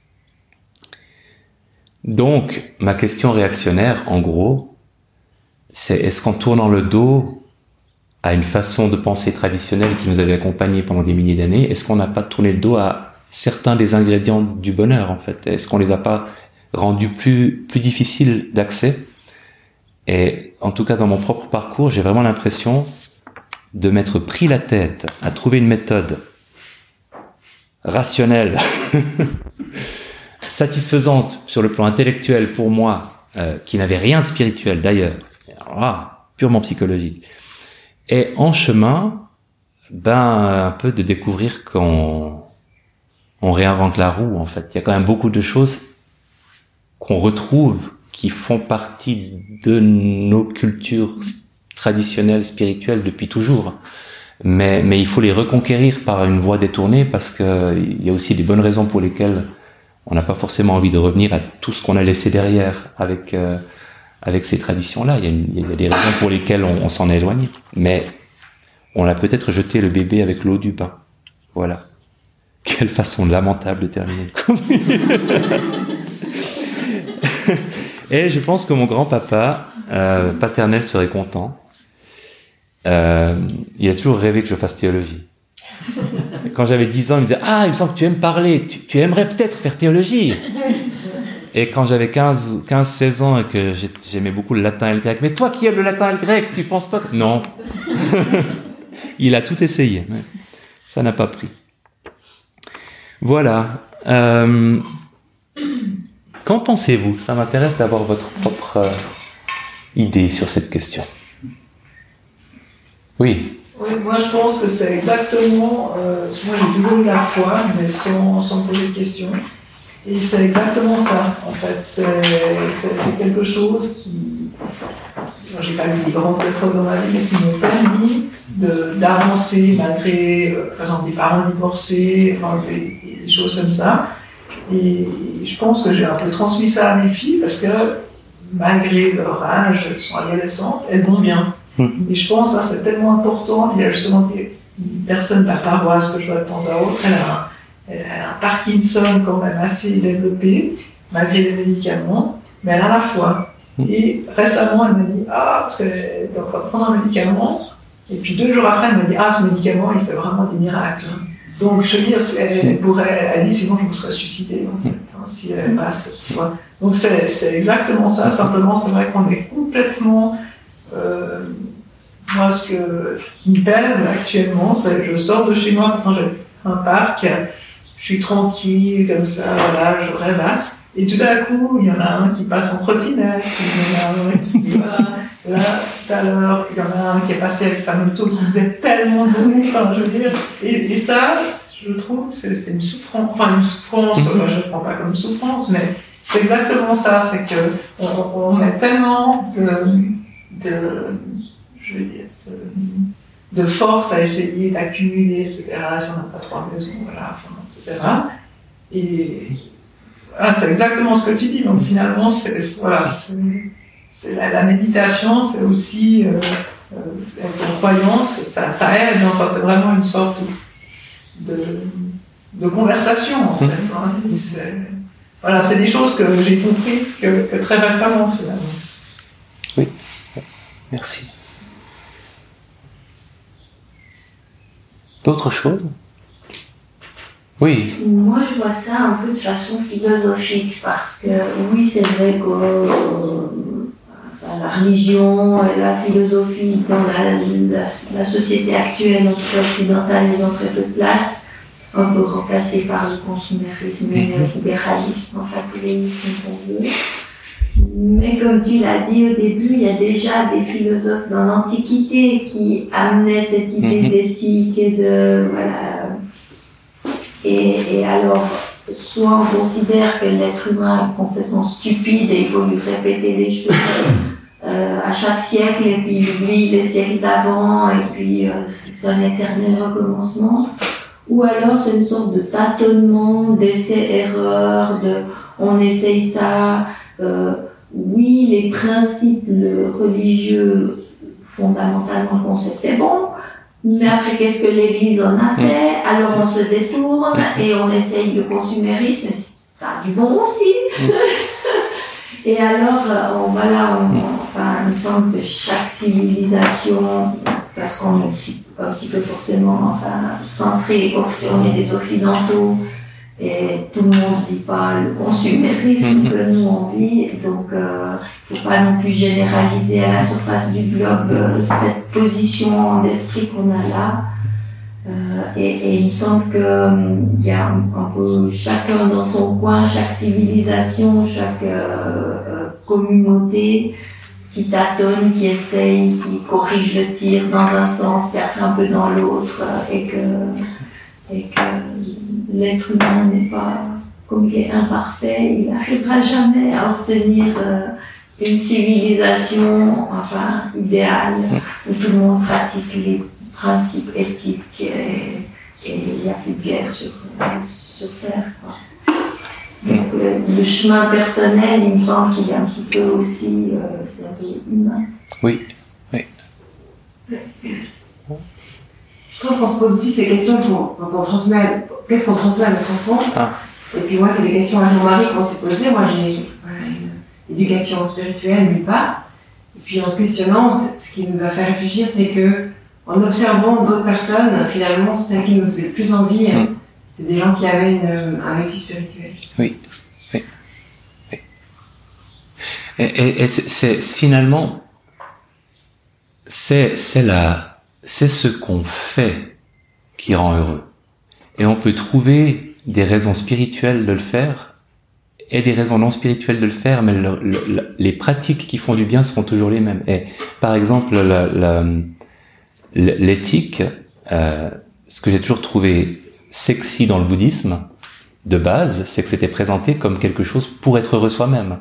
Speaker 1: Donc, ma question réactionnaire, en gros, c'est est-ce qu'en tournant le dos à une façon de penser traditionnelle qui nous avait accompagnés pendant des milliers d'années, est-ce qu'on n'a pas tourné le dos à certains des ingrédients du bonheur, en fait? Est-ce qu'on les a pas rendus plus, plus difficiles d'accès? Et en tout cas, dans mon propre parcours, j'ai vraiment l'impression de m'être pris la tête à trouver une méthode rationnelle, satisfaisante sur le plan intellectuel pour moi, euh, qui n'avait rien de spirituel d'ailleurs, alors là, purement psychologique. Et en chemin, ben un peu de découvrir qu'on on réinvente la roue en fait. Il y a quand même beaucoup de choses qu'on retrouve qui font partie de nos cultures traditionnelles, spirituelles depuis toujours. Mais, mais il faut les reconquérir par une voie détournée parce que il y a aussi des bonnes raisons pour lesquelles on n'a pas forcément envie de revenir à tout ce qu'on a laissé derrière avec, euh, avec ces traditions-là. Il y a, une, il y a des raisons pour lesquelles on, on s'en est éloigné. Mais on a peut-être jeté le bébé avec l'eau du bain. Voilà. Quelle façon lamentable de terminer le Et je pense que mon grand-papa euh, paternel serait content. Euh, il a toujours rêvé que je fasse théologie. Quand j'avais dix ans, il me disait « Ah, il me semble que tu aimes parler, tu, tu aimerais peut-être faire théologie !» Et quand j'avais quinze, seize ans et que j'aimais beaucoup le latin et le grec, « Mais toi qui aimes le latin et le grec, tu penses pas que... » Non. Il a tout essayé, mais ça n'a pas pris. Voilà. Euh, qu'en pensez-vous ? Ça m'intéresse d'avoir votre propre euh, idée sur cette question. Oui.
Speaker 3: Oui, moi je pense que c'est exactement, euh, moi j'ai toujours eu la foi, mais sans, sans poser de questions, et c'est exactement ça, en fait, c'est, c'est, c'est quelque chose qui, qui moi j'ai pas eu des grandes épreuves dans ma vie, mais qui m'ont permis de, d'avancer malgré, euh, par exemple, des parents divorcés, enfin, des, des choses comme ça, et je pense que j'ai un peu transmis ça à mes filles, parce que malgré leur âge, elles sont adolescentes, elles vont bien. Et je pense que ça c'est tellement important. Il y a justement une personne de la paroisse que je vois de temps à autre, elle a, un, elle a un Parkinson quand même assez développé, malgré les médicaments, mais elle a la foi. Et récemment, elle m'a dit « Ah, parce qu'elle est en train de prendre un médicament », et puis deux jours après, elle m'a dit « Ah, ce médicament, il fait vraiment des miracles. » Donc, je veux dire, elle pourrait, elle dit « Sinon, je me serais suicidée, en fait, hein, si elle passe. » Donc, c'est, c'est exactement ça. Simplement, c'est vrai qu'on est complètement... Euh, moi, ce, que, ce qui me pèse actuellement, c'est que je sors de chez moi, pourtant j'ai un parc, je suis tranquille, comme ça, voilà, je rêvasse, et tout d'un coup, il y en a un qui passe en trottinette, il y en a un qui, voilà, là, tout à l'heure, il y en a un qui est passé avec sa moto qui faisait tellement de bruit, enfin, je veux dire, et, et ça, je trouve, c'est, c'est une souffrance, enfin, une souffrance, enfin, je ne prends pas comme souffrance, mais c'est exactement ça, c'est que on, on met tellement de, de je veux dire, de, de force à essayer d'accumuler, et cetera. Si on n'a pas trois maisons, voilà, enfin, et cetera. Et voilà, c'est exactement ce que tu dis. Donc finalement, c'est, c'est, voilà, c'est, c'est la, la méditation, c'est aussi euh, euh, en croyance, ça, ça aide. Enfin, c'est vraiment une sorte de, de conversation en fait. Hein. Et c'est, voilà, c'est des choses que j'ai comprises que, que très récemment finalement.
Speaker 1: Oui, merci. D'autres choses ? Oui.
Speaker 2: Moi, je vois ça un peu de façon philosophique, parce que oui, c'est vrai que euh, la religion et la philosophie dans la, la, la société actuelle, en tout cas occidentale, ils ont très peu de place, un peu remplacés par le consumérisme, mm-hmm. le libéralisme, enfin, polémisme qu'on veut. Mais comme tu l'as dit au début, il y a déjà des philosophes dans l'Antiquité qui amenaient cette idée mmh. d'éthique et de... Voilà. Et, et alors, soit on considère que l'être humain est complètement stupide et il faut lui répéter les choses euh, à chaque siècle, et puis il oublie les siècles d'avant, et puis euh, c'est un éternel recommencement. Ou alors c'est une sorte de tâtonnement, d'essai-erreur, de on essaye ça... Euh, oui, les principes religieux, fondamentalement, le concept est bon, mais après, qu'est-ce que l'Église en a fait ? Alors on se détourne et on essaye le consumérisme, ça a du bon aussi. Et alors, on, voilà, on, enfin, il me semble que chaque civilisation, parce qu'on est un petit peu forcément enfin, centré et confirmé des Occidentaux, et tout le monde ne vit pas le consumérisme mm-hmm. que nous on vit, donc il euh, ne faut pas non plus généraliser à la surface du globe euh, cette position d'esprit qu'on a là. Euh, et, et il me semble qu'il euh, y a un, un peu chacun dans son coin, chaque civilisation, chaque euh, euh, communauté qui tâtonne, qui essaye, qui corrige le tir dans un sens, puis après un peu dans l'autre, euh, et que, et que l'être humain n'est pas, comme il est imparfait, il n'arrivera jamais à obtenir euh, une civilisation enfin, idéale où tout le monde pratique les principes éthiques et il n'y a plus de guerre sur, sur Terre. Quoi. Donc euh, le chemin personnel, il me semble qu'il est un petit peu aussi euh, humain.
Speaker 1: Oui, oui.
Speaker 4: Je trouve qu'on se pose aussi ces questions pour, qu'on transmet, qu'est-ce qu'on transmet à notre enfant. Ah. Et puis moi, c'est des questions à Jean-Marie qu'on s'est posées. Moi, j'ai voilà, une éducation spirituelle nulle part. Et puis en se questionnant, ce qui nous a fait réfléchir, c'est que en observant d'autres personnes, finalement, celles qui nous faisaient le plus envie, mmh. c'est des gens qui avaient une, un vécu spirituel.
Speaker 1: Oui, oui, oui. Et, et, et c'est, c'est finalement, c'est, c'est la... c'est ce qu'on fait qui rend heureux. Et on peut trouver des raisons spirituelles de le faire et des raisons non spirituelles de le faire, mais le, le, les pratiques qui font du bien seront toujours les mêmes. Et par exemple, la, la, l'éthique, euh, ce que j'ai toujours trouvé sexy dans le bouddhisme, de base, c'est que c'était présenté comme quelque chose pour être heureux soi-même.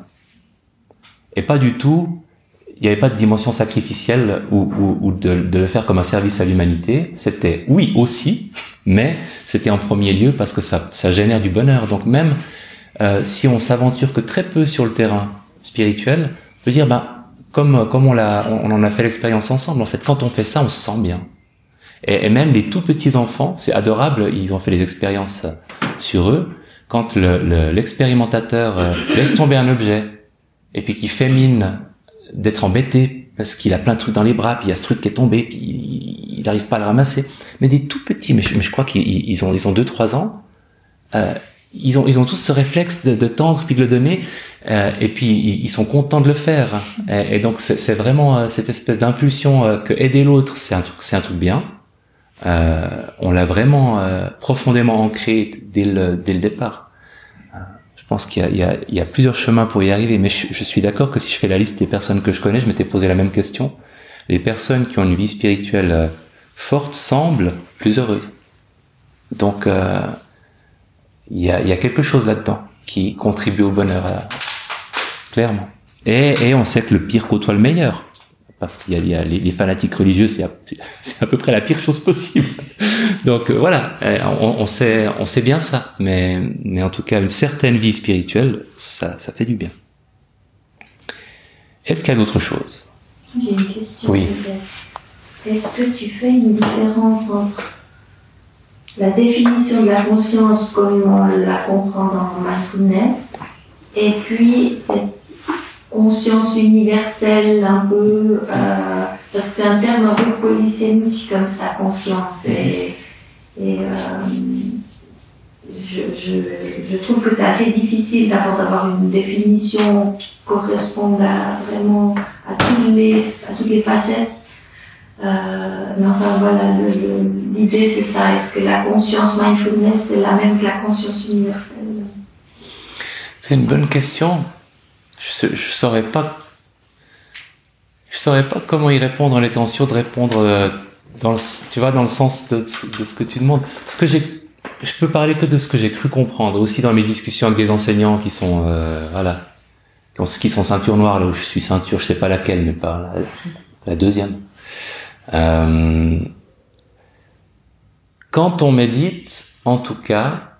Speaker 1: Et pas du tout... il n'y avait pas de dimension sacrificielle ou, ou, ou de, de le faire comme un service à l'humanité. C'était, oui, aussi, mais c'était en premier lieu parce que ça, ça génère du bonheur. Donc même euh, si on s'aventure que très peu sur le terrain spirituel, on peut dire, ben, comme, comme on, l'a, on en a fait l'expérience ensemble, en fait, quand on fait ça, on se sent bien. Et, et même les tout petits enfants, c'est adorable, ils ont fait des expériences sur eux. Quand le, le, l'expérimentateur euh, laisse tomber un objet et puis qu'il fait mine d'être embêté parce qu'il a plein de trucs dans les bras, puis il y a ce truc qui est tombé, puis il n'arrive pas à le ramasser. Mais des tout petits, mais je, mais je crois qu'ils ils ont ils ont deux trois ans, euh, ils ont ils ont tous ce réflexe de, de tendre puis de le donner, euh, et puis ils, ils sont contents de le faire. Et, et donc c'est, c'est vraiment euh, cette espèce d'impulsion euh, que aider l'autre, c'est un truc c'est un truc bien. Euh, on l'a vraiment euh, profondément ancré dès le dès le départ. Je pense qu'il y a, il y a, il y a plusieurs chemins pour y arriver, mais je, je suis d'accord que si je fais la liste des personnes que je connais, je m'étais posé la même question. Les personnes qui ont une vie spirituelle euh, forte semblent plus heureuses. Donc, euh, il y a, il y a quelque chose là-dedans qui contribue au bonheur, euh, clairement. Et, et on sait que le pire côtoie le meilleur. parce qu'il y a, il y a les, les fanatiques religieux, c'est à, c'est à peu près la pire chose possible. Donc euh, voilà, on, on sait, on sait bien ça, mais, mais en tout cas, une certaine vie spirituelle, ça, ça fait du bien. Est-ce qu'il y a d'autres choses?
Speaker 2: J'ai une question.
Speaker 1: Oui.
Speaker 2: Est-ce que tu fais une différence entre la définition de la conscience comme on la comprend dans mindfulness et puis cette conscience universelle un peu, euh, parce que c'est un terme un peu polysémique comme ça, conscience, et, et euh, je, je, je trouve que c'est assez difficile d'abord d'avoir une définition qui corresponde à, vraiment à toutes les, à toutes les facettes. Euh, mais enfin voilà, le, le, l'idée c'est ça. Est-ce que la conscience mindfulness c'est la même que la conscience universelle?
Speaker 1: C'est une bonne question. Je, je saurais pas, je saurais pas comment y répondre en étant sûr de répondre dans le, tu vois, dans le sens de, de ce que tu demandes. Ce que j'ai, je peux parler que de ce que j'ai cru comprendre, aussi dans mes discussions avec des enseignants qui sont, euh, voilà, qui sont ceinture noire là où je suis ceinture, je sais pas laquelle, mais pas la, la deuxième. Euh, quand on médite, en tout cas,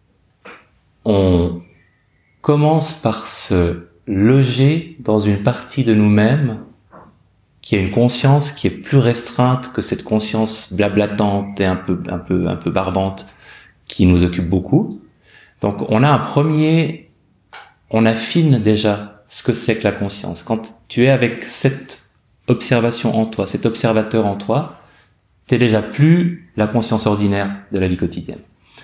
Speaker 1: on commence par se loger dans une partie de nous-mêmes qui a une conscience qui est plus restreinte que cette conscience blablatante et un peu, un peu, un peu barbante qui nous occupe beaucoup. Donc, on a un premier, on affine déjà ce que c'est que la conscience. Quand tu es avec cette observation en toi, cet observateur en toi, t'es déjà plus la conscience ordinaire de la vie quotidienne.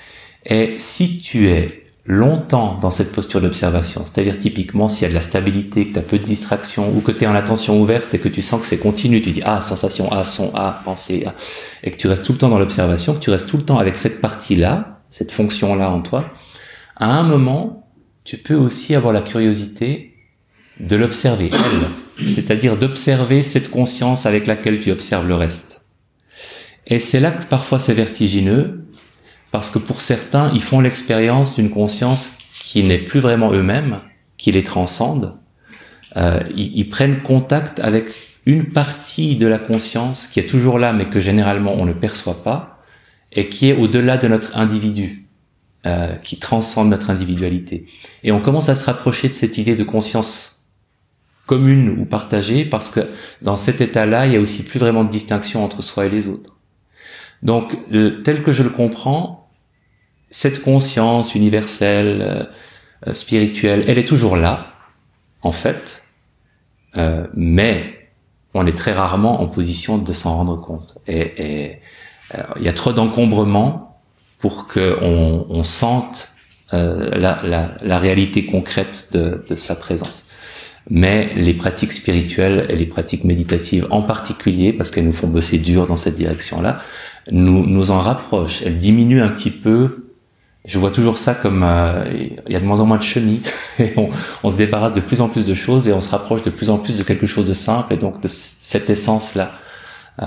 Speaker 1: Et si tu es longtemps dans cette posture d'observation, c'est-à-dire typiquement s'il y a de la stabilité, que tu as peu de distractions, ou que tu es en attention ouverte et que tu sens que c'est continu, tu dis ah sensation, ah son, ah pensée, ah, et que tu restes tout le temps dans l'observation, que tu restes tout le temps avec cette partie-là, cette fonction-là en toi, à un moment, tu peux aussi avoir la curiosité de l'observer, elle, c'est-à-dire d'observer cette conscience avec laquelle tu observes le reste. Et c'est là que parfois c'est vertigineux, parce que pour certains, ils font l'expérience d'une conscience qui n'est plus vraiment eux-mêmes, qui les transcende. Euh, ils, ils prennent contact avec une partie de la conscience qui est toujours là, mais que généralement on ne perçoit pas, et qui est au-delà de notre individu, euh, qui transcende notre individualité. Et on commence à se rapprocher de cette idée de conscience commune ou partagée, parce que dans cet état-là, il y a aussi plus vraiment de distinction entre soi et les autres. Donc, le, tel que je le comprends, cette conscience universelle, euh, spirituelle, elle est toujours là, en fait, euh, mais on est très rarement en position de s'en rendre compte. Et, et euh, il y a trop d'encombrements pour que on, on sente euh, la, la, la réalité concrète de, de sa présence. Mais les pratiques spirituelles et les pratiques méditatives en particulier, parce qu'elles nous font bosser dur dans cette direction-là, nous nous en rapprochent. Elles diminuent un petit peu. Je vois toujours ça comme euh, il y a de moins en moins de chenilles et on, on se débarrasse de plus en plus de choses et on se rapproche de plus en plus de quelque chose de simple et donc de cette essence-là. Euh,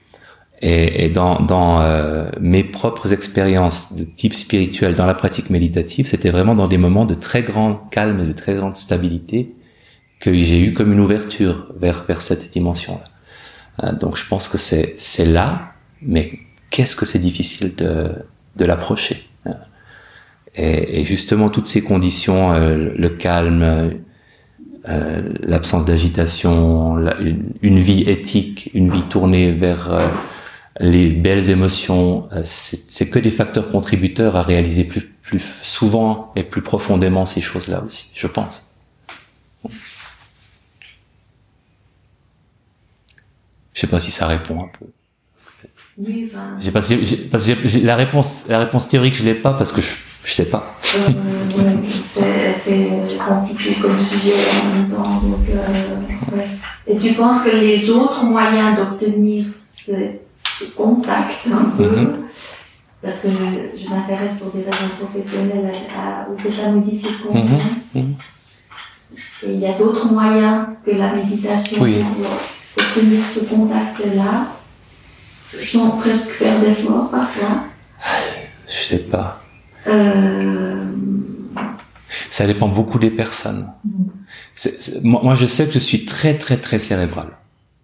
Speaker 1: et, et dans, dans euh, mes propres expériences de type spirituel dans la pratique méditative, c'était vraiment dans des moments de très grand calme et de très grande stabilité que j'ai eu comme une ouverture vers vers cette dimension-là. Euh, donc je pense que c'est c'est là, mais qu'est-ce que c'est difficile de de l'approcher. Et, et justement toutes ces conditions, euh, le calme, euh, l'absence d'agitation, la, une, une vie éthique, une vie tournée vers euh, les belles émotions, euh, c'est, c'est que des facteurs contributeurs à réaliser plus plus souvent et plus profondément ces choses-là aussi, je pense. Je sais pas si ça répond un peu.
Speaker 2: Oui, enfin...
Speaker 1: J'ai pas, j'ai, parce que j'ai, j'ai, la réponse, la réponse théorique, je l'ai pas parce que je, je sais pas.
Speaker 2: Euh, ouais, c'est, c'est compliqué comme sujet en même temps. Donc, euh, ouais. Et tu penses que les autres moyens d'obtenir ce, ce contact un peu, mm-hmm. parce que je, je m'intéresse pour des raisons professionnelles à, à, aux états modifiés de conscience, mm-hmm. et il y a d'autres moyens que la méditation
Speaker 1: oui.
Speaker 2: pour obtenir ce contact-là, sans presque faire d'efforts parfois.
Speaker 1: Je sais pas.
Speaker 2: Euh...
Speaker 1: Ça dépend beaucoup des personnes. Mm. C'est, c'est, moi, moi, je sais que je suis très, très, très cérébral.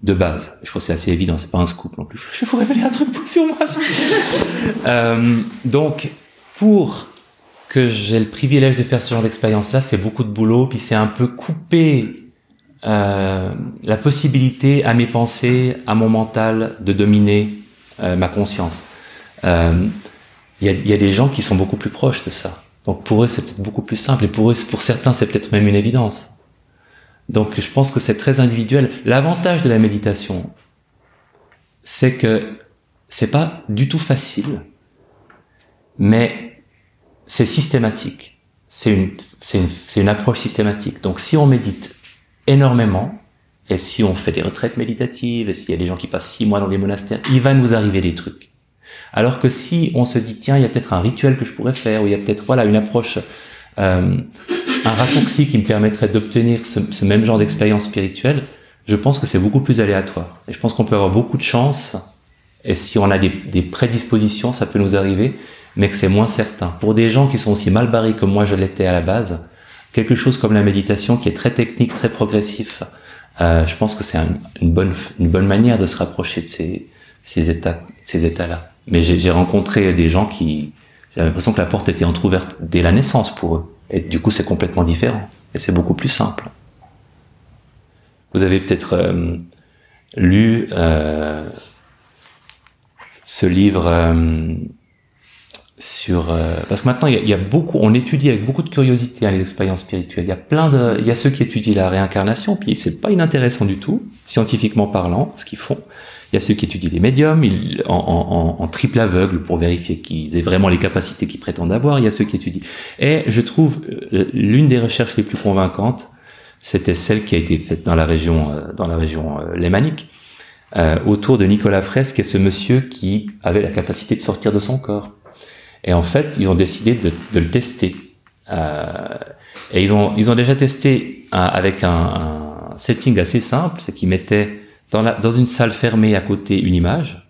Speaker 1: de base. Je pense que c'est assez évident, c'est pas un scoop non plus. Je vais vous révéler un truc sur moi. euh, donc, pour que j'ai le privilège de faire ce genre d'expérience-là, c'est beaucoup de boulot, puis c'est un peu couper euh, la possibilité à mes pensées, à mon mental, de dominer euh, ma conscience. Il euh, y, a, y a des gens qui sont beaucoup plus proches de ça. Donc pour eux, c'est peut-être beaucoup plus simple, et pour eux, pour certains, c'est peut-être même une évidence. Donc je pense que c'est très individuel. L'avantage de la méditation, c'est que c'est pas du tout facile, mais c'est systématique. C'est une, c'est une, c'est une approche systématique. Donc, si on médite énormément, et si on fait des retraites méditatives, et s'il y a des gens qui passent six mois dans les monastères, il va nous arriver des trucs. Alors que si on se dit, tiens, il y a peut-être un rituel que je pourrais faire, ou il y a peut-être, voilà, une approche, euh, un raccourci qui me permettrait d'obtenir ce, ce même genre d'expérience spirituelle, je pense que c'est beaucoup plus aléatoire. Et je pense qu'on peut avoir beaucoup de chance, et si on a des, des prédispositions, ça peut nous arriver, mais que c'est moins certain. Pour des gens qui sont aussi mal barrés que moi je l'étais à la base, quelque chose comme la méditation qui est très technique, très progressif, euh, je pense que c'est un, une bonne une bonne manière de se rapprocher de ces ces états ces états-là. Mais j'ai, j'ai rencontré des gens qui, j'avais l'impression que la porte était entrouverte dès la naissance pour eux, et du coup c'est complètement différent et c'est beaucoup plus simple. Vous avez peut-être euh, lu euh, ce livre. Euh, sur euh, parce que maintenant il y, a, il y a beaucoup, on étudie avec beaucoup de curiosité hein, les expériences spirituelles. Il y a plein de, il y a ceux qui étudient la réincarnation, puis c'est pas inintéressant du tout, scientifiquement parlant, ce qu'ils font. Il y a ceux qui étudient les médiums ils, en, en, en triple aveugle pour vérifier qu'ils aient vraiment les capacités qu'ils prétendent avoir. Il y a ceux qui étudient. Et je trouve euh, l'une des recherches les plus convaincantes, c'était celle qui a été faite dans la région, euh, dans la région euh, lémanique, euh, autour de Nicolas Fraisse, qui est ce monsieur qui avait la capacité de sortir de son corps. Et en fait, ils ont décidé de, de le tester. Euh, et ils ont, ils ont déjà testé un, avec un, un setting assez simple, c'est qu'ils mettaient dans, la, dans une salle fermée à côté une image,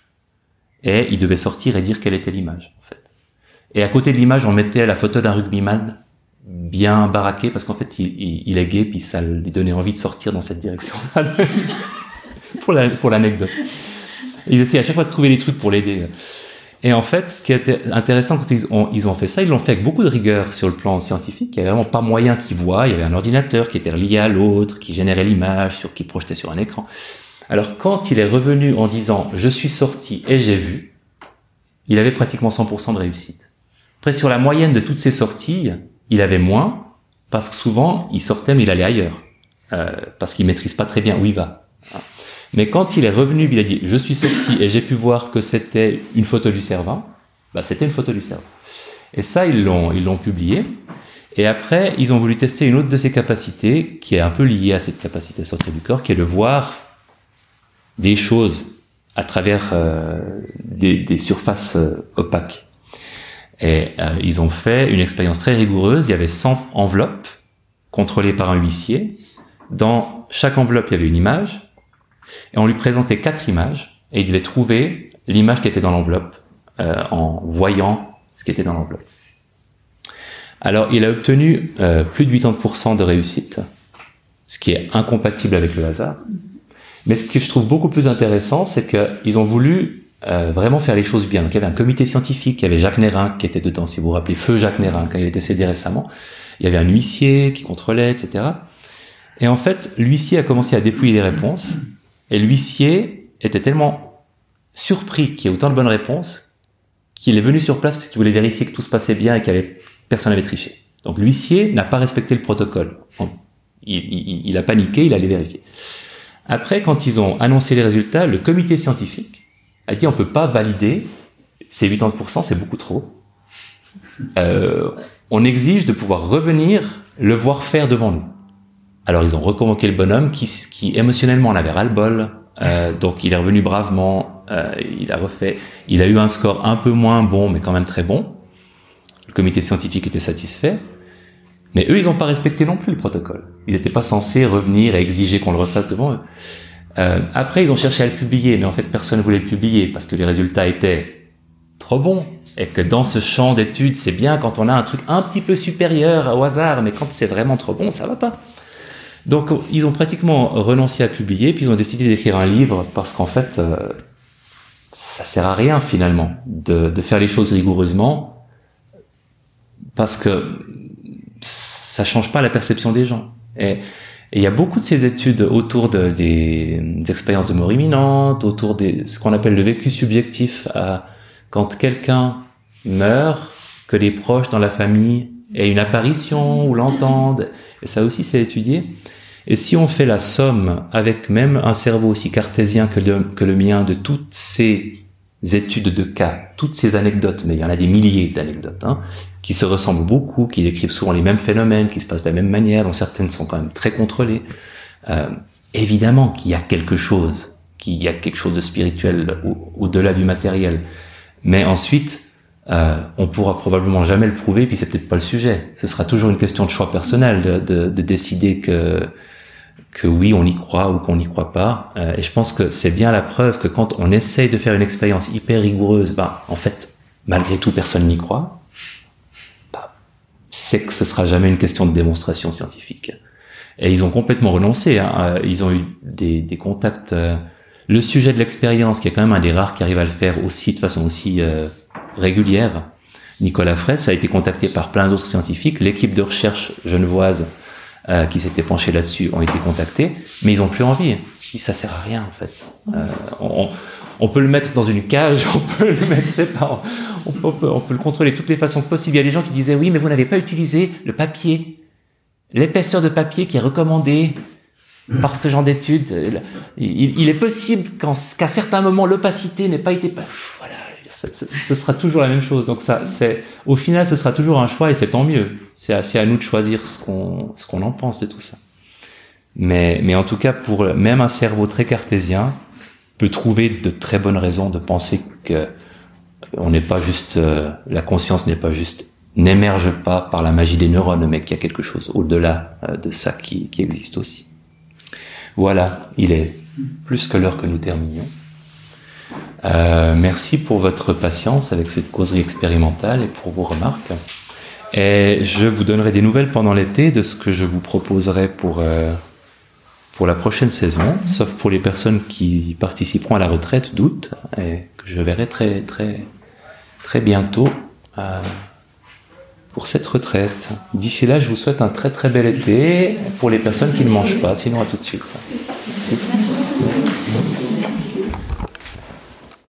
Speaker 1: et ils devaient sortir et dire quelle était l'image, en fait. Et à côté de l'image, on mettait la photo d'un rugbyman bien baraqué, parce qu'en fait, il, il, il est gay, puis ça lui donnait envie de sortir dans cette direction-là. pour, la, pour l'anecdote. Ils essayaient à chaque fois de trouver des trucs pour l'aider. Et en fait, ce qui est intéressant quand ils ont, ils ont fait ça, ils l'ont fait avec beaucoup de rigueur sur le plan scientifique. Il y avait vraiment pas moyen qu'ils voient. Il y avait un ordinateur qui était relié à l'autre, qui générait l'image, sur, qui projetait sur un écran. Alors, quand il est revenu en disant « je suis sorti et j'ai vu », il avait pratiquement cent pour cent de réussite. Après, sur la moyenne de toutes ces sorties, il avait moins, parce que souvent, il sortait mais il allait ailleurs. Euh, parce qu'il maîtrise pas très bien où il va. Mais quand il est revenu, il a dit « je suis sorti et j'ai pu voir que c'était une photo du cerveau », bah c'était une photo du cerveau. Et ça, ils l'ont, ils l'ont publié. Et après, ils ont voulu tester une autre de ses capacités, qui est un peu liée à cette capacité à sortir du corps, qui est de voir des choses à travers euh, des, des surfaces euh, opaques. Et euh, ils ont fait une expérience très rigoureuse. Il y avait cent enveloppes contrôlées par un huissier. Dans chaque enveloppe, il y avait une image. Et on lui présentait quatre images, et il devait trouver l'image qui était dans l'enveloppe, euh, en voyant ce qui était dans l'enveloppe. Alors, il a obtenu euh, plus de quatre-vingt-dix pour cent de réussite, ce qui est incompatible avec le hasard. Mais ce que je trouve beaucoup plus intéressant, c'est qu'ils ont voulu euh, vraiment faire les choses bien. Donc, il y avait un comité scientifique, il y avait Jacques Nérin qui était dedans, si vous vous rappelez, Feu Jacques Nérin, quand il est décédé récemment. Il y avait un huissier qui contrôlait, et cetera. Et en fait, l'huissier a commencé à dépouiller les réponses, et l'huissier était tellement surpris qu'il y ait autant de bonnes réponses qu'il est venu sur place parce qu'il voulait vérifier que tout se passait bien et que personne n'avait triché. Donc l'huissier n'a pas respecté le protocole. Il, il, il a paniqué, il allait vérifier. Après, quand ils ont annoncé les résultats, le comité scientifique a dit on peut pas valider, ces quatre-vingt-dix pour cent, c'est beaucoup trop. Euh, on exige de pouvoir revenir le voir faire devant nous. Alors ils ont reconvoqué le bonhomme qui, qui émotionnellement en avait ras-le-bol, euh, donc il est revenu bravement, euh, il a refait, il a eu un score un peu moins bon mais quand même très bon. Le comité scientifique était satisfait, mais eux ils n'ont pas respecté non plus le protocole. Ils n'étaient pas censés revenir et exiger qu'on le refasse devant eux. Euh, après ils ont cherché à le publier, mais en fait personne ne voulait le publier parce que les résultats étaient trop bons. Et que dans ce champ d'études, c'est bien quand on a un truc un petit peu supérieur au hasard, mais quand c'est vraiment trop bon, ça va pas. Donc, ils ont pratiquement renoncé à publier, puis ils ont décidé d'écrire un livre, parce qu'en fait, euh, ça sert à rien, finalement, de, de faire les choses rigoureusement, parce que ça change pas la perception des gens. Et il y a beaucoup de ces études autour de, des, des expériences de mort imminente, autour de ce qu'on appelle le vécu subjectif, à, quand quelqu'un meurt, que les proches dans la famille aient une apparition ou l'entendent, et ça aussi c'est étudié. Et si on fait la somme avec même un cerveau aussi cartésien que le, que le mien de toutes ces études de cas, toutes ces anecdotes, mais il y en a des milliers d'anecdotes, hein, qui se ressemblent beaucoup, qui décrivent souvent les mêmes phénomènes, qui se passent de la même manière, dont certaines sont quand même très contrôlées, euh, évidemment qu'il y a quelque chose, qu'il y a quelque chose de spirituel au, au-delà du matériel. Mais ensuite, Euh, on pourra probablement jamais le prouver, puis c'est peut-être pas le sujet. Ce sera toujours une question de choix personnel, de, de, de décider que que oui, on y croit ou qu'on n'y croit pas. Euh, et je pense que c'est bien la preuve que quand on essaye de faire une expérience hyper rigoureuse, ben en fait, malgré tout, personne n'y croit. Ben, c'est que ce sera jamais une question de démonstration scientifique. Et ils ont complètement renoncé. Hein. Ils ont eu des, des contacts. Euh, le sujet de l'expérience, qui est quand même un des rares qui arrive à le faire aussi de façon aussi euh, régulière. Nicolas Fraisse a été contacté par plein d'autres scientifiques. L'équipe de recherche genevoise euh, qui s'était penchée là-dessus ont été contactés, mais ils ont plus envie. Ils disent ça sert à rien en fait. Euh, on, on peut le mettre dans une cage, on peut le mettre, je sais pas, on, on, peut, on peut le contrôler de toutes les façons possibles. Il y a des gens qui disaient oui, mais vous n'avez pas utilisé le papier, l'épaisseur de papier qui est recommandée par ce genre d'études. Il, il est possible qu'en, qu'à certains moments l'opacité n'ait pas été. Voilà. Ce sera toujours la même chose. Donc ça, c'est, au final, ce sera toujours un choix et c'est tant mieux. C'est à, c'est à nous de choisir ce qu'on, ce qu'on en pense de tout ça. Mais, mais en tout cas, pour même un cerveau très cartésien peut trouver de très bonnes raisons de penser que on n'est pas juste, euh, la conscience n'est pas juste, n'émerge pas par la magie des neurones, mais qu'il y a quelque chose au-delà euh, de ça qui, qui existe aussi. Voilà, il est plus que l'heure que nous terminions. Euh, merci pour votre patience avec cette causerie expérimentale et pour vos remarques. Et je vous donnerai des nouvelles pendant l'été de ce que je vous proposerai pour, euh, pour la prochaine saison, sauf pour les personnes qui participeront à la retraite d'août, et que je verrai très, très, très bientôt euh, pour cette retraite. D'ici là, je vous souhaite un très très bel été pour les personnes qui ne mangent pas, sinon à tout de suite.
Speaker 2: Merci.